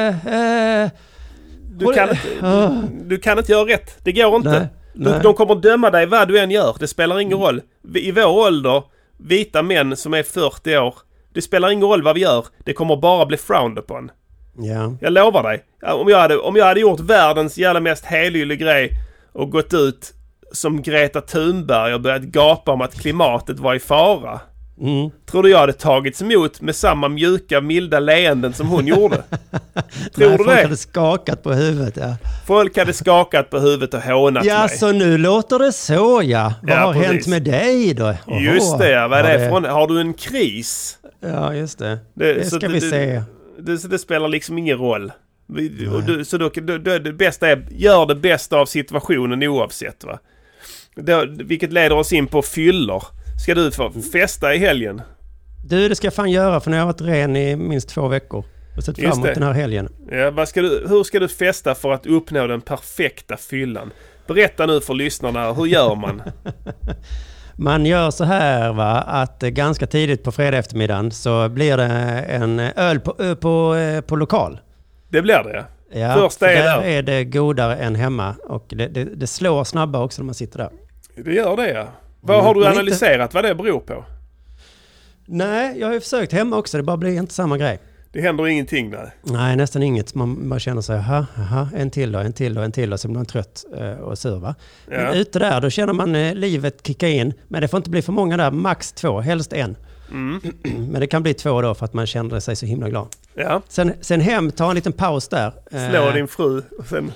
Eh, eh, du, kan inte, uh, du, du kan inte göra rätt. Det går inte. Nej, du, nej. De kommer döma dig vad du än gör. Det spelar ingen roll. I vår ålder, vita män som är fyrtio år, det spelar ingen roll vad vi gör. Det kommer bara bli frowned upon. Ja. Jag lovar dig. Om jag hade, om jag hade gjort världens jävla mest helylle grej och gått ut som Greta Thunberg och börjat gapa om att klimatet var i fara. Mm. Tror du jag hade tagits emot med samma mjuka, milda leenden som hon gjorde? Tror Nej, du folk det? hade skakat på huvudet, ja. Folk hade skakat på huvudet och hånat ja, mig. Ja, så nu låter det så, ja. Vad ja, har precis. hänt med dig då? Oho. Just det, ja. Vad är det, det från? Har du en kris? Ja, just det. Det, det ska vi det, se. Det, det, det spelar liksom ingen roll. Och du, så då, då, då, det bästa är, gör det bästa av situationen oavsett, va? Då, vilket leder oss in på fyllor. Ska du få festa i helgen? Du, det ska jag fan göra, för nu har jag varit ren i minst två veckor. Och sett fram emot den här helgen. Ja, vad ska du, hur ska du festa för att uppnå den perfekta fyllan? Berätta nu för lyssnarna, hur gör man? Man gör så här, va, att ganska tidigt på fredag eftermiddagen så blir det en öl på, på, på lokal. Det blir det, ja. Ja, Första är där, där är det godare än hemma. Och det, det, det slår snabbare också när man sitter där. Det gör det, ja. Vad har du analyserat inte... vad det beror på? Nej, jag har ju försökt hemma också. Det bara blir inte samma grej. Det händer ingenting där. Nej, nästan inget. Man bara känner sig, aha, aha, en till då, en till då, en till då. Så blir man trött och sur, va? Ja. Men ute där, då känner man eh, livet kicka in. Men det får inte bli för många där. Max två, helst en. Mm. Men det kan bli två då för att man känner sig så himla glad. Ja. Sen, sen hem, ta en liten paus där. Slå din fru och sen...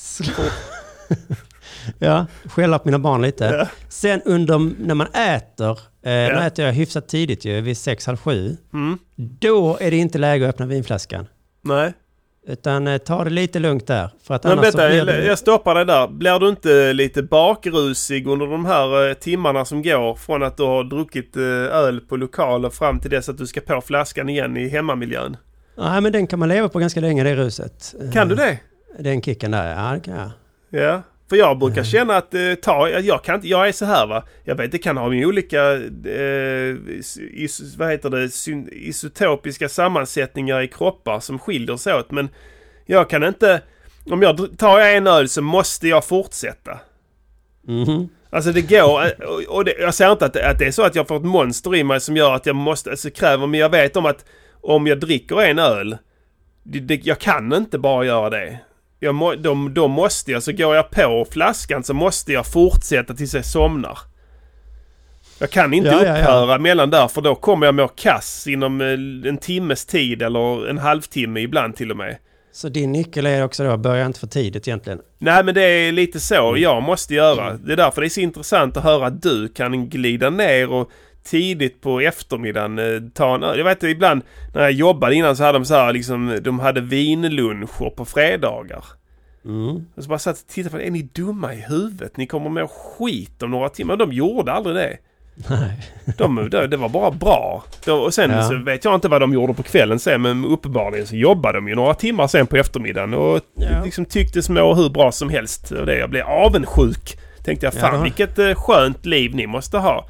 Ja, skälla på mina barn lite. Ja. Sen under, när man äter, eh, ja. när äter jag hyfsat tidigt ju, vid sex, halv sju. Mm. Då är det inte läge att öppna vinflaskan. Nej. Utan eh, ta det lite lugnt där. För att Men annars vänta, så blir det... jag stoppar dig där. Blir du inte lite bakrusig under de här eh, timmarna som går från att du har druckit eh, öl på lokal och fram till dess att du ska på flaskan igen i hemmamiljön? Nej, men den kan man leva på ganska länge, det ruset. Kan du det? Den kicken där, ja, det kan jag. Ja. För jag brukar känna att eh, ta, jag kan inte, jag är så här va. Jag vet det kan ha med olika eh, is, vad heter det, syn, isotopiska sammansättningar i kroppar som skiljer sig åt. Men jag kan inte, om jag tar en öl så måste jag fortsätta. Mhm. Alltså det går, och det, jag säger inte att, att det är så att jag får ett monster i mig som gör att jag måste, alltså kräver, men jag vet om att om jag dricker en öl, det, det, jag kan inte bara göra det. Jag må, då, då måste jag, så går jag på flaskan så måste jag fortsätta tills jag somnar. Jag kan inte ja, ja, upphöra ja. mellan där, för då kommer jag må kass inom en timmes tid eller en halvtimme ibland till och med. Så din nyckel är också då, börja inte för tidigt egentligen? Nej, men det är lite så jag måste göra. Det är därför det är så intressant att höra att du kan glida ner och tidigt på eftermiddagen eh, ta en öl. Jag vet ibland när jag jobbade innan så hade de så här liksom, de hade vinluncher på fredagar. Mm. Och så bara satt och tittade på, är ni dumma i huvudet? Ni kommer med skit om några timmar. De gjorde aldrig det. Nej. De, det, det var bara bra. De, och sen Ja. så vet jag inte vad de gjorde på kvällen sen, men uppenbarligen så jobbade de ju några timmar sen på eftermiddagen och Ja. liksom tyckte små hur bra som helst. Och det, jag blev avundsjuk. Tänkte jag, fan Ja. vilket eh, skönt liv ni måste ha.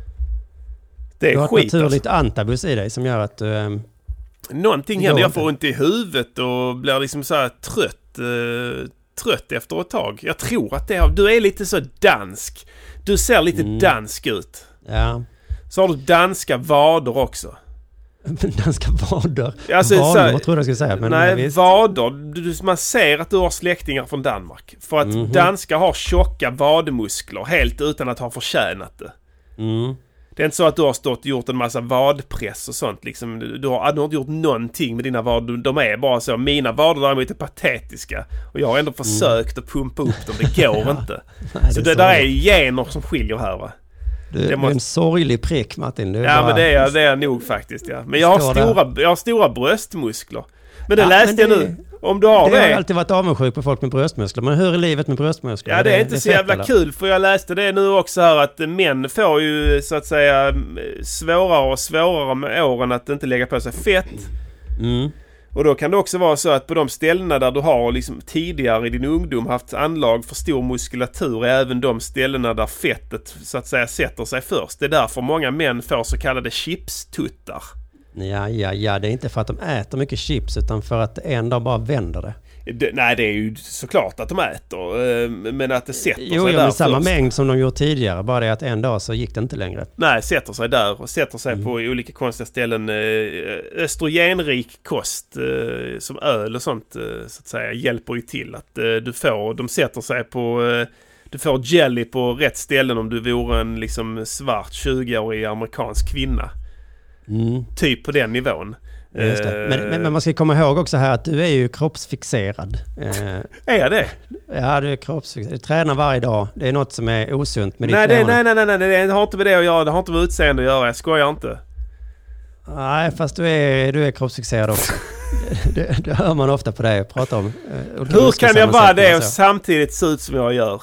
Det Du har är ett skit naturligt alltså. antabus i dig som gör att du... ehm, Någonting Det händer, går jag inte. får ont i huvudet och blir liksom så här trött eh, trött efter ett tag. Jag tror att det är, du är lite så dansk. Du ser lite Mm. dansk ut. Ja. Så har du danska vader också. Danska vader. Alltså, Vanor så här- tror jag jag ska säga. Men Nej, visst. vader. Du, man ser att du har släktingar från Danmark. För att Mhm. danskar har tjocka vademuskler helt utan att ha förtjänat det. Mm. Det är inte så att du har stått och gjort en massa vadpress och sånt. Liksom, du, du, har, du har inte gjort någonting med dina vader. De är bara så. Mina vader däremot är patetiska. Och jag har ändå försökt att pumpa upp dem. Det går inte. Nej, Så är det så. där är gener som skiljer här va. Du, det du är måste- en sorglig prick, Martin. Du är Ja bara- men det är, det är nog faktiskt ja. Men jag har, Står där. stora, jag har stora bröstmuskler. Men det Ja, läste men jag det- nu. Om du har Det det. har jag alltid varit avundsjuk på folk med bröstmuskler. Men hur är livet med bröstmuskler? Ja det är inte så fett, jävla eller? kul, för jag läste det nu också här att män får ju så att säga svårare och svårare med åren att inte lägga på sig fett. Mm. Och då kan det också vara så att på de ställena där du har liksom tidigare i din ungdom haft anlag för stor muskulatur är även de ställena där fettet så att säga sätter sig först. Det är därför många män får så kallade chipstuttar. Ja, ja, ja. Det är inte för att de äter mycket chips utan för att en dag bara vänder det. Det, nej, det är ju såklart att de äter, eh, men att det sätter Jo, sig jo där med samma först. mängd som de gjort tidigare. Bara det att en dag så gick det inte längre. Nej, sätter sig där och sätter sig Mm. på olika konstiga ställen. Eh, östrogenrik kost eh, som öl och sånt eh, så att säga hjälper ju till att eh, du får, de sätter sig på, eh, du får jelly på rätt ställen om du vore en liksom svart tjugoårig amerikansk kvinna. Mm. Typ på den nivån. Just det. Men, men, men man ska komma ihåg också här att du är ju kroppsfixerad. Eh, Är jag det? ja, du är kroppsfixerad. Du tränar varje dag. Det är något som är osunt med Nej, ditt det, leverne. nej, nej, nej, nej, det har inte med det att göra. Det har inte med utseende att göra. Jag skojar inte. Nej, fast du är, du är kroppsfixerad också. det, det hör man ofta på dig och prata om. Eh, olika Hur kan jag vara det muskelsammansättningar och så. samtidigt se ut som jag gör?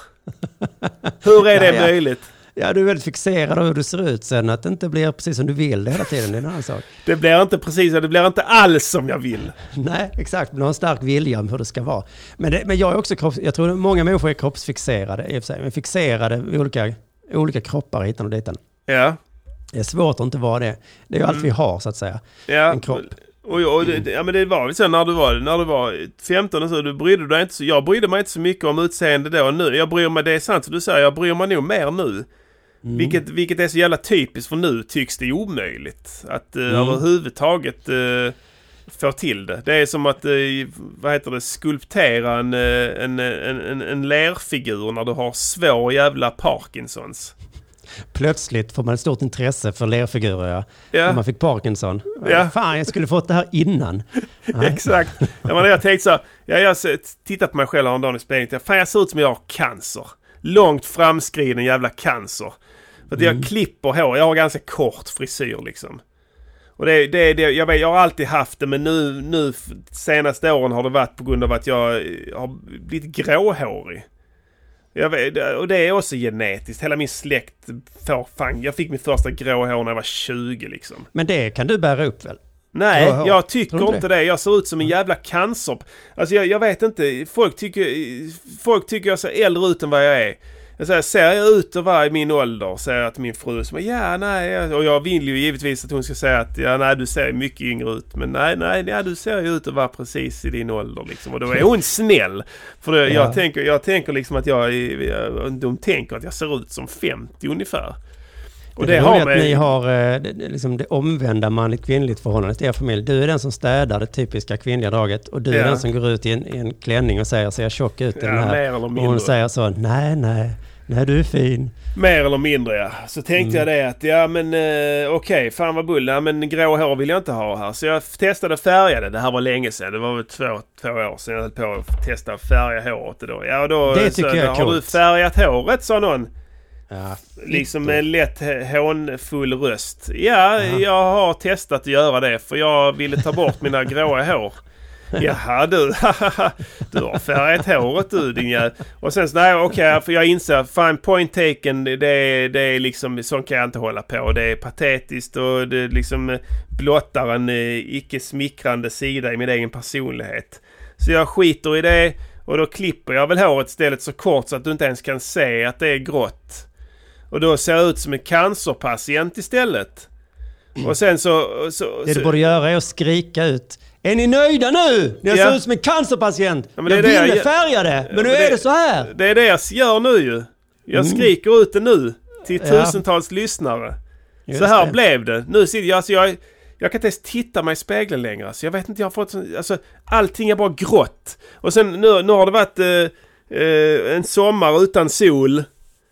Hur är det Ja, ja. möjligt? Ja, du är väldigt fixerad av hur du ser ut sen. Att det inte blir precis som du vill det hela tiden. Det är en annan sak. Det blir inte precis, det blir inte alls som jag vill. Nej, exakt. Men du har en stark vilja om hur det ska vara. Men, det, men jag är också kropps... Jag tror att många människor är kroppsfixerade i och för sig. Men fixerade vid olika, olika kroppar hitan och ditan. Ja, Det är svårt att inte vara det. Det är ju allt vi har så att säga. ja. En kropp. Och, och det, ja, men det var väl så när du var, när du var femton och så, du brydde dig inte så, jag brydde mig inte så mycket om utseende då. Nu, jag bryr mig, det är sant som du säger, jag bryr mig nog mer nu. Mm. Vilket, vilket är så jävla typiskt, för nu tycks det omöjligt att uh, Mm. överhuvudtaget uh, få till det. Det är som att, uh, vad heter det, skulptera en, uh, en, en, en, en lärfigur när du har svår jävla Parkinsons. Plötsligt får man ett stort intresse för lerfigurer. Ja. Ja. När man fick Parkinson. Ja. Fan, jag skulle fått det här innan. Nej. Exakt. Jag, menar, jag tänkte så här, ja, jag tittar på mig själv en dag i spegeln. Fan, jag ser ut som jag har cancer. Långt framskriden jävla cancer. För att Mm. jag klipper hår. Jag har ganska kort frisyr liksom. Och det, det, det, jag, vet, jag har alltid haft det, men nu, nu senaste åren har det varit på grund av att jag har blivit gråhårig. Jag vet, och det är också genetiskt. Hela min släkt får fan. Jag fick min första gråhår när jag var tjugo liksom. Men det kan du bära upp väl? Nej, Ja, ja. jag tycker Tror du inte det? det. Jag ser ut som en jävla cancer. Alltså jag, jag vet inte. Folk tycker, folk tycker jag ser äldre ut än vad jag är. Jag säger, ser jag ut att vara i min ålder? Säger jag till min fru som ja, nej. Och jag vill ju givetvis att hon ska säga att ja, nej, du ser mycket yngre ut. Men nej, nej, ja, du ser ju ut att vara precis i din ålder liksom. Och då är hon snäll. För det, Ja. jag, tänker, jag tänker liksom att jag, jag, de tänker att jag ser ut som femtio ungefär. Och det, det har med... att ni har eh, det, liksom det omvända manligt kvinnligt förhållandet i er familj. Du är den som städar det typiska kvinnliga draget och du Ja. är den som går ut i en, i en klänning och säger ser jag tjock ut i Ja, den här. mer eller Och mindre. hon säger så, nej, nej, nej du är fin. Mer eller mindre, ja. Så tänkte Mm. jag det att, ja men eh, okej, okay, fan vad bull. Ja, men grå hår vill jag inte ha här. Så jag testade färgade. Det här var länge sedan. Det var väl två, två år sedan jag höll på att testa färga håret. Då. Ja, då, Det tycker så, jag är har coolt. du färgat håret, sa någon. Ja, Liksom med en lätt hånfull röst. Ja, Ja. jag har testat att göra det. För jag ville ta bort mina gråa hår. Jaha du, du har färgat håret du din jävel. Och sen så, nej okej, okay, för jag inser, fine point taken, det, det är liksom, sånt kan jag inte hålla på. Det är patetiskt och det liksom blottar en eh, icke smickrande sida i min egen personlighet. Så jag skiter i det och då klipper jag väl håret istället så kort så att du inte ens kan se att det är grått. Och då ser jag ut som en cancerpatient istället. Och sen så... så det så, du borde göra är att skrika ut. Är ni nöjda nu? Jag ser Ja. ut som en cancerpatient. Ja, men det jag är det ville jag- färga det, men Ja, nu men är det- det så här. Det är det jag gör nu ju. Jag Mm. skriker ut det nu. Till Ja. tusentals lyssnare. Just Så här det. blev det. Nu sitter jag, alltså jag... Jag kan inte ens titta mig i spegeln längre. Så jag vet inte, jag har fått... sån- Alltså, allting är bara grått. Och sen nu, nu har det varit eh, eh, en sommar utan sol.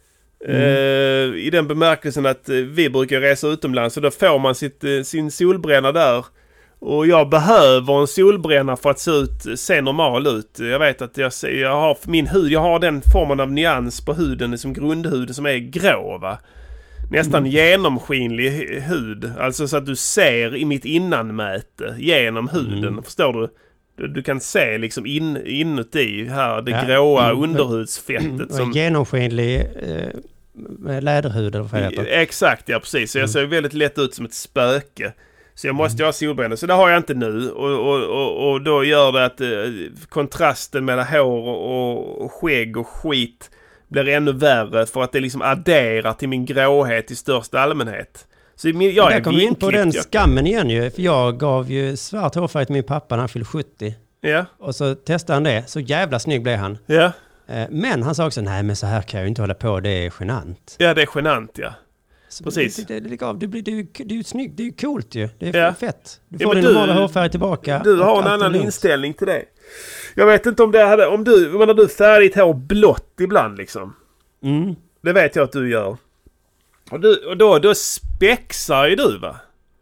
Mm. Eh, I den bemärkelsen att eh, vi brukar resa utomlands. Så då får man sitt, eh, sin solbränna där. Och jag behöver en solbränna för att se ut, se normal ut. Jag vet att jag, ser- jag har min hud, jag har den formen av nyans på huden som grundhud som är grå, va? Nästan genomskinlig hu- hud. Alltså så att du ser i mitt innanmäte genom huden. Mm. Förstår du? du? Du kan se liksom in, inuti här det Ja. gråa Mm. underhudsfettet. Och Som, genomskinlig eh, med läderhud eller vad det heter. exakt, ja precis. Så jag ser väldigt lätt ut som ett spöke. Så jag måste ha solbränna. Så det har jag inte nu. Och, och, och, och då gör det att eh, kontrasten mellan hår och, och skägg och skit blir ännu värre. För att det liksom adderar till min gråhet i största allmänhet. Så min, jag Där är kom vi in på den vinklippt. skammen igen ju. För jag gav ju svart hårfärg till min pappa när han fyllde sjuttio. Ja, Och så testade han det. Så jävla snygg blev han. ja. Eh, Men han sa också, nej men så här kan jag ju inte hålla på, det är genant. Ja, det är genant, ja. Så Precis. Det, det, det, det, det, blir- det, är ju- det är ju snyggt, det är ju coolt ju. Det är Ja. fett. Du Ja, får men din du- normala hårfärg tillbaka. Du har och en allt är annan lugnt. inställning till det. Jag vet inte om det hade... Om du, menar du färgar ditt hår blått ibland liksom. Mm. Det vet jag att du gör. Och, du, och då, då spexar ju du, va?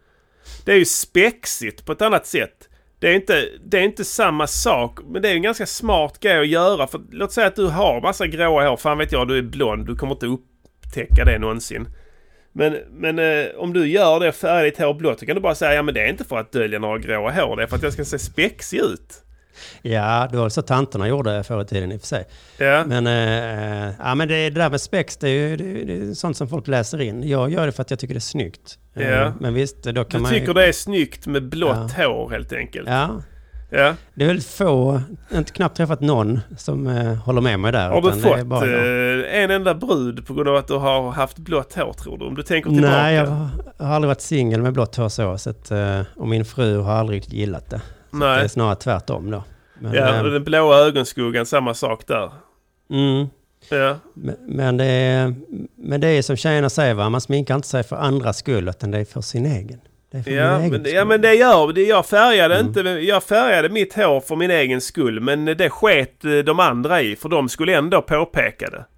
Det är ju spexigt på ett annat sätt. Det är inte, det är inte samma sak. Men det är ju en ganska smart grej att göra. För låt säga att du har massa gråa hår. Fan vet jag, du är blond. Du kommer inte upptäcka det någonsin. Men, men eh, om du gör det färdigt hår blått, så kan du bara säga ja men det är inte för att dölja några gråa hår. Det är för att jag ska se spexig ut. Ja, det var så tanterna gjorde förr i tiden i och för sig. Ja. Men, eh, ja, men det, det där med spex, det är ju det, det är sånt som folk läser in. Jag gör det för att jag tycker det är snyggt. Eh, Ja. Men visst, då kan Du man tycker ju... det är snyggt med blått hår helt enkelt. Ja, Ja. det är väldigt få, inte knappt träffat någon som eh, håller med mig där. Har du utan det är fått bara jag. eh, en enda brud på grund av att du har haft blått hår, tror du? Om du tänker tillbaka. Nej, jag har aldrig varit singel med blått hår så. så att, eh, och min fru har aldrig riktigt gillat det. Så Nej. det är snarare tvärtom då. Men, Ja, eh, och den blåa ögonskuggan, samma sak där. mm, Ja, men, men, det är, men det är som tjejerna säger, va? Man sminkar inte sig för andras skull, utan det är för sin egen. Det är för ja, min egen men, det- skull. ja men det gör det. Jag färgade, Mm. inte, jag färgade mitt hår för min egen skull. Men det sket eh, de andra i, för de skulle ändå påpeka det.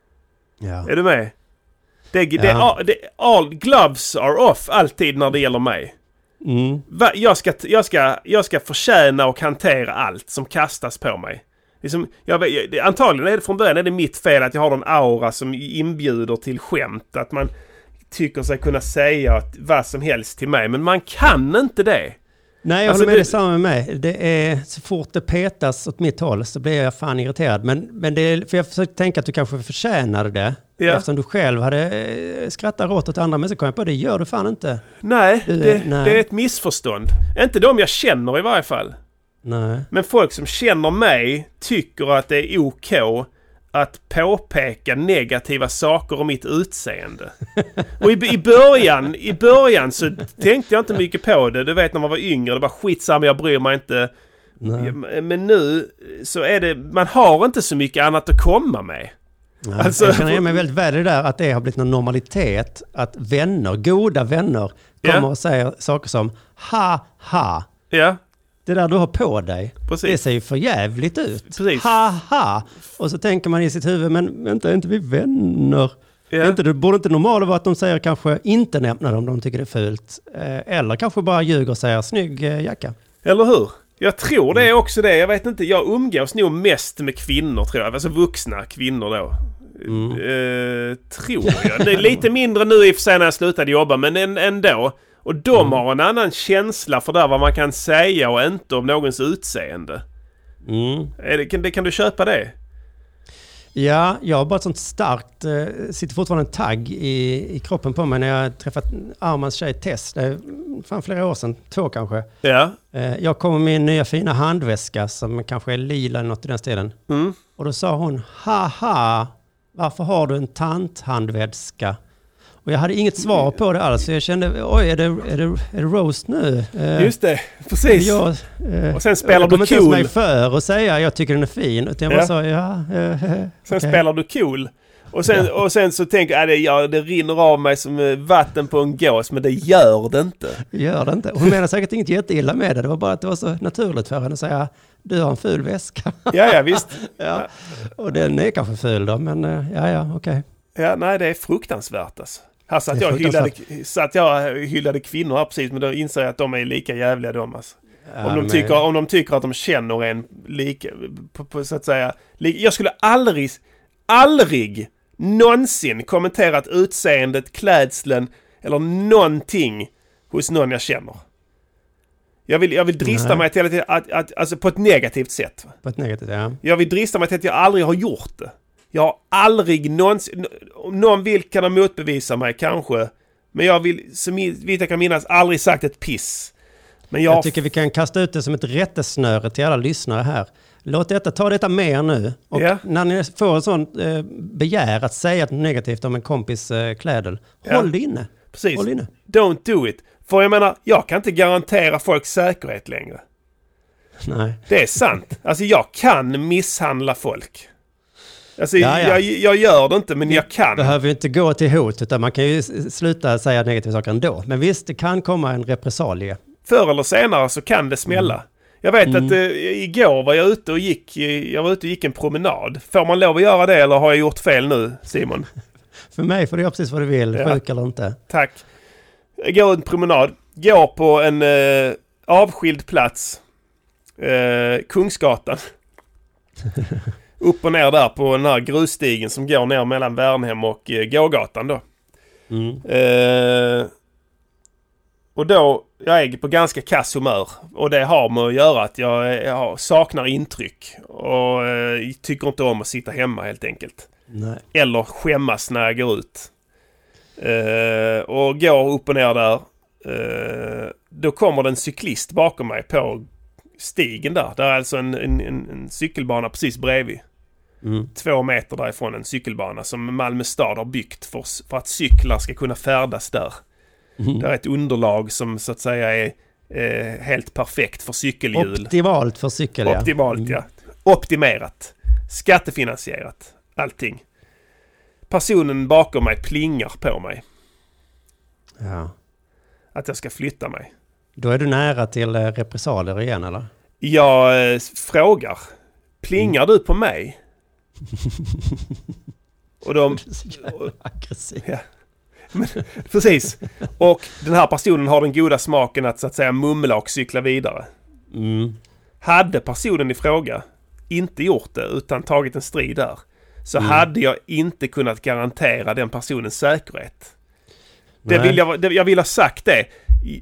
Ja. Är du med? Det, det, Ja. det, all gloves are off alltid när det gäller mig. Mm. Va, jag, ska, jag, ska, jag ska förtjäna och hantera allt som kastas på mig. Liksom, jag, jag, det, antagligen är det från början är det mitt fel att jag har en aura som inbjuder till skämt. Att man tycker sig kunna säga att, vad som helst till mig. Men man kan inte det. Nej, jag Alltså, håller med det- det samma med mig. Det är, så fort det petas åt mitt håll så blir jag fan irriterad. Men, men det är, för jag försökte tänka att du kanske förtjänade det. Ja. Eftersom du själv hade eh, skrattat rått åt andra, men så kom jag på det gör du fan inte. Nej, Du, det, nej. det är ett missförstånd. Inte de jag känner i varje fall. Nej. Men folk som känner mig tycker att det är okej att påpeka negativa saker om mitt utseende. Och i, i början i början så tänkte jag inte mycket på det. Du vet när man var yngre, det var skitsamma, jag bryr mig inte. Nej. Men nu så är det, man har inte så mycket annat att komma med. Nej. Alltså- jag känner igen mig väldigt väl i det där att det har blivit någon normalitet att vänner, goda vänner, kommer Ja. och säger saker som ha ha. Ja, Det där du har på dig, Precis. det ser ju för jävligt ut. Precis. Ha ha. Och så tänker man i sitt huvud, men vänta, är inte vi vänner? Ja. Är inte, det borde inte normalt vara att de säger kanske inte nämner om de tycker det är fult. Eh, Eller kanske bara ljuger och säger snygg eh, jacka. eller hur? Jag tror det är också det. Jag vet inte, jag umgås nog mest med kvinnor tror jag. Alltså vuxna kvinnor då. Mm. Eh, tror jag. Det är lite mindre nu i och för sig när jag slutade jobba, men än- ändå. Och de Mm. har en annan känsla för där vad man kan säga och inte om någons utseende. Mm. Är det, kan, det, kan du köpa det? Ja, jag har bara ett sånt starkt, eh, sitter fortfarande en tagg i, i kroppen på mig när jag träffat Armans tjej Tess. Det är fan flera år sedan, två kanske. Ja. Eh, jag kom med min nya fina handväska som kanske är lila eller något i den stilen. Mm. Och då sa hon, haha, varför har du en tanthandväska? Och jag hade inget svar på det alls. Så jag kände, oj, är det, är det, är det roast nu? Eh, Just det, precis. Jag, eh, Och sen spelar jag du kommer inte ens cool. mig för att säga jag tycker den är fin. Utan jag bara Ja. sa, ja, eh, Sen okej. spelar du cool. Och sen, och sen så tänker jag, äh, det, ja, det rinner av mig som eh, vatten på en gås, men det gör det inte. Gör det inte. Hon menar säkert inget jätteilla med det. Det var bara att det var så naturligt för henne att säga, du har en ful väska. Ja, ja, visst. Ja. Och den är kanske ful då, men eh, ja, ja, okej. Ja, nej, det är fruktansvärt alltså. Här satt Det är jag, hyllade, fruktansvärt. satt jag hyllade kvinnor här precis, men då inser jag att de är lika jävliga de alltså. Ja, Om de, men- tycker, om de tycker att de känner en lika, på, på, så att säga, lika, jag skulle aldrig, aldrig någonsin kommenterat utseendet, klädseln eller någonting hos någon jag känner. Jag vill, jag vill drista Nej. mig till att, att, att, alltså på ett negativt sätt. Va? På ett negativt, ja. Jag vill drista mig till att jag aldrig har gjort det. Jag har aldrig någonsin... Om någon vill kan de motbevisa mig kanske. Men jag vill, så vitt jag kan minnas, aldrig sagt ett piss. Men jag... Jag tycker vi kan kasta ut det som ett rättesnöre till alla lyssnare här. Låt detta, ta detta med er nu. Och Ja. när ni får en sån eh, begär att säga något negativt om en kompis eh, kläder, Ja. håll det inne. Precis. Håll inne. Don't do it. För jag menar, jag kan inte garantera folks säkerhet längre. Nej. Det är sant. Alltså jag kan misshandla folk. Alltså Ja, ja. Jag, jag gör det inte, men jag kan. Behöver ju inte gå till hot, utan man kan ju s- sluta säga negativa saker ändå. Men visst, det kan komma en repressalie. Förr eller senare så kan det smälla. Jag vet att eh, igår var jag ute och gick eh, jag var ute och gick en promenad. Får man lov att göra det eller har jag gjort fel nu, Simon? För mig får du göra precis vad du vill, Ja. sjuk eller inte. Tack. Jag går en promenad. Går på en eh, avskild plats. Eh, Kungsgatan. Upp och ner där på den här grusstigen som går ner mellan Värnhem och eh, Gågatan då. Mm. Eh, och då, jag är på ganska kass humör. Och det har med att göra att jag, jag har- saknar intryck. Och eh, tycker inte om att sitta hemma helt enkelt. Nej. Eller skämmas när jag går ut. Eh, och går upp och ner där. Eh, då kommer det en cyklist bakom mig på stigen där. Där är alltså en, en, en, en cykelbana precis bredvid. Mm. Två meter därifrån en cykelbana som Malmö stad har byggt för, för att cyklar ska kunna färdas där. Mm. Det är ett underlag som så att säga är eh, helt perfekt för cykelhjul. Optimalt för cykel, ja. Optimalt, ja. Optimerat. Skattefinansierat. Allting. Personen bakom mig plingar på mig. Ja. Att jag ska flytta mig. Då är du nära till eh, repressalier igen, eller? Jag eh, frågar. Plingar Mm. du på mig? Och de... Så jävla aggressiv. Ja. Men, precis. Och den här personen har den goda smaken att så att säga mumla och cykla vidare. Mm. Hade personen i fråga inte gjort det utan tagit en strid där, så Mm. hade jag inte kunnat garantera den personens säkerhet. Det Nej. vill jag, det, jag vill ha sagt det. I-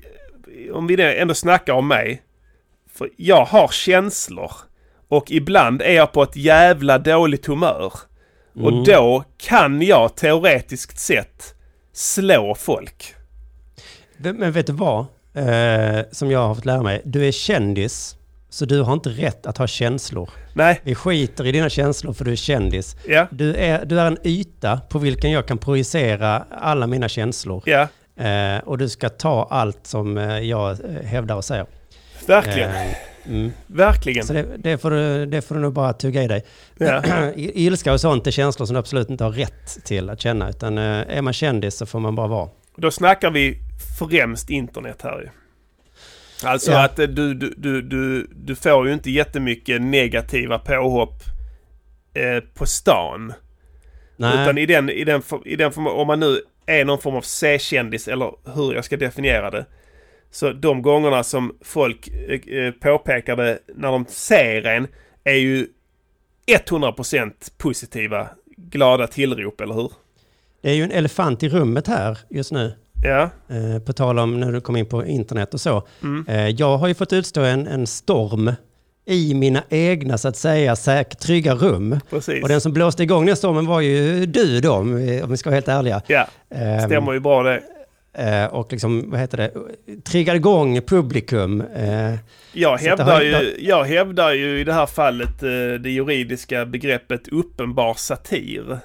om vi ändå snackar om mig. För jag har känslor. Och ibland är jag på ett jävla dåligt humör. Mm. Och då kan jag teoretiskt sett slå folk. Men vet du vad? Eh, som jag har fått lära mig. Du är kändis. Så du har inte rätt att ha känslor. Nej. Vi skiter i dina känslor för du är kändis. Ja. Du är, du är en yta på vilken jag kan projicera alla mina känslor. Ja. Eh, och du ska ta allt som jag hävdar och säger. Verkligen. Eh, mm. Verkligen. Så det, det, får du, det får du nog bara tugga i dig. Ja. Ilska och sånt är känslor som du absolut inte har rätt till att känna. Utan eh, är man kändis så får man bara vara. Då snackar vi främst internet här ju. Alltså ja. att du, du, du, du, du får ju inte jättemycket negativa påhopp eh, på stan. Nej. Utan i den, i den, i den form, om man nu är någon form av C-kändis eller hur jag ska definiera det. Så de gångerna som folk eh, påpekade när de ser en är ju hundra procent positiva, glada tillrop, eller hur? Det är ju en elefant i rummet här just nu. Ja. Eh, på tal om när du kom in på internet och så. Mm. Eh, jag har ju fått utstå en, en storm i mina egna, så att säga, säkert trygga rum. Precis. Och den som blåste igång den stormen var ju du då, om vi ska vara helt ärliga. Ja, stämmer ju bra det. Eh, och liksom, vad heter det, triggade igång publikum. Eh, jag, hävdar ju, jag hävdar ju i det här fallet eh, det juridiska begreppet uppenbar satir.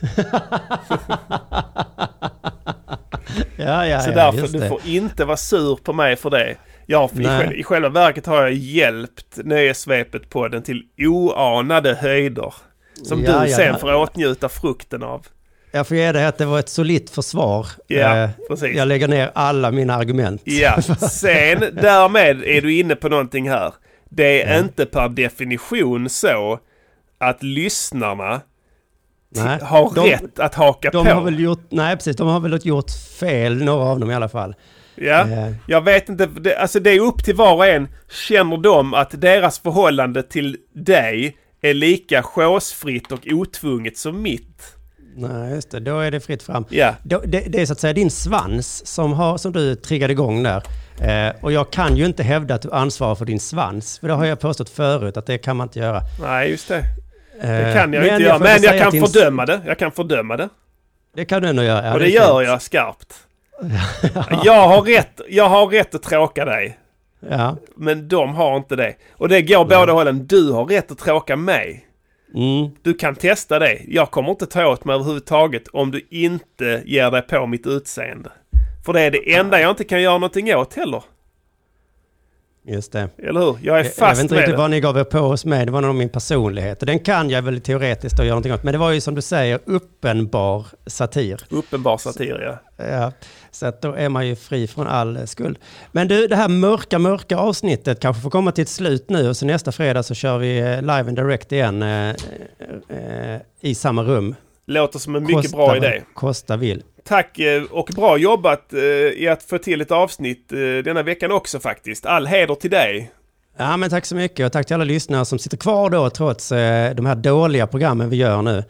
ja, ja, Så ja, därför just du det. får inte vara sur på mig för det. Jag, i, själva, I själva verket har jag hjälpt Nöjesvepet på den till oanade höjder. Som ja, du ja, sen ja. får åtnjuta frukten av. Jag får ge dig att det var ett solitt försvar. Ja, eh, precis. Jag lägger ner alla mina argument. Ja, sen därmed är du inne på någonting här. Det är ja. inte per definition så att lyssnarna nej, har de, rätt att haka de på. Har väl gjort, nej, precis. De har väl gjort fel, några av dem i alla fall. Ja, eh. jag vet inte. Det, alltså det är upp till var och en. Känner de att deras förhållande till dig är lika chosefritt och otvunget som mitt? Nej, just det. Då är det fritt fram. Ja. Då, det, det är så att säga din svans som, har, som du triggade igång där. Eh, och jag kan ju inte hävda att du ansvarar för din svans. För det har jag påstått förut att det kan man inte göra. Nej, just det. Det Eh, kan jag men inte jag göra. Men jag kan din... fördöma det. Jag kan fördöma det. Det kan du ändå göra. Ja, och det, det gör fint. jag skarpt. jag, har rätt, jag har rätt att tråka dig. Ja. Men de har inte det. Och det går båda hållen. Du har rätt att tråka mig. Mm. Du kan testa det. Jag kommer inte ta åt mig överhuvudtaget om du inte ger dig på mitt utseende. För det är det enda jag inte kan göra någonting åt heller. Just det. Eller hur? Jag är fast jag vet inte med riktigt det. vad ni gav er på hos mig. Det var nog min personlighet. Och den kan jag väl teoretiskt att göra någonting åt. Men det var ju som du säger uppenbar satir. Uppenbar satir, ja. Ja, så att då är man ju fri från all skuld. Men du, det här mörka, mörka avsnittet kanske får komma till ett slut nu. Och så nästa fredag så kör vi live and direct igen eh, eh, i samma rum. Låter som en mycket Kosta, bra idé. Kosta vill. Tack och bra jobbat eh, i att få till ett avsnitt eh, denna veckan också faktiskt. All heder till dig. Ja, men tack så mycket. Och tack till alla lyssnare som sitter kvar då trots eh, de här dåliga programmen vi gör nu.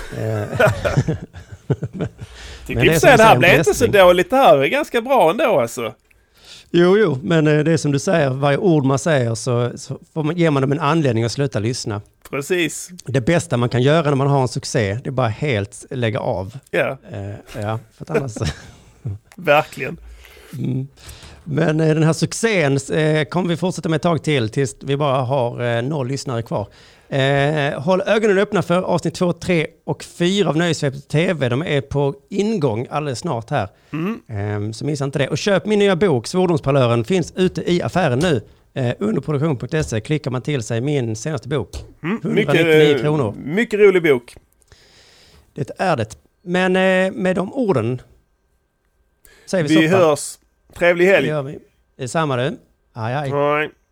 Tycker det, det här blev inte så dåligt. Det här är ganska bra ändå alltså. Jo, jo, men det är som du säger, varje ord man säger så, så får man, ger man dem en anledning att sluta lyssna. Precis. Det bästa man kan göra när man har en succé, det är bara helt lägga av. Ja. Eh, ja, för att annars... Verkligen. Mm. Men eh, den här succén eh, kommer vi fortsätta med ett tag till tills vi bara har eh, noll lyssnare kvar. Eh, håll ögonen öppna för avsnitt två, tre och fyra av Nöjesvepet T V. De är på ingång alldeles snart här. Mm. Eh, så missa inte det. Och köp min nya bok, Svordomsparlören, finns ute i affären nu. Eh, underproduktion punkt se klickar man till sig min senaste bok. Mm. etthundranittionio mycket, kronor. Mycket rolig bok. Det är det. Men eh, med de orden säger vi, vi soppa. hörs. Trevlig helg. Det gör vi. Det är samma du. Aj, aj. Nej.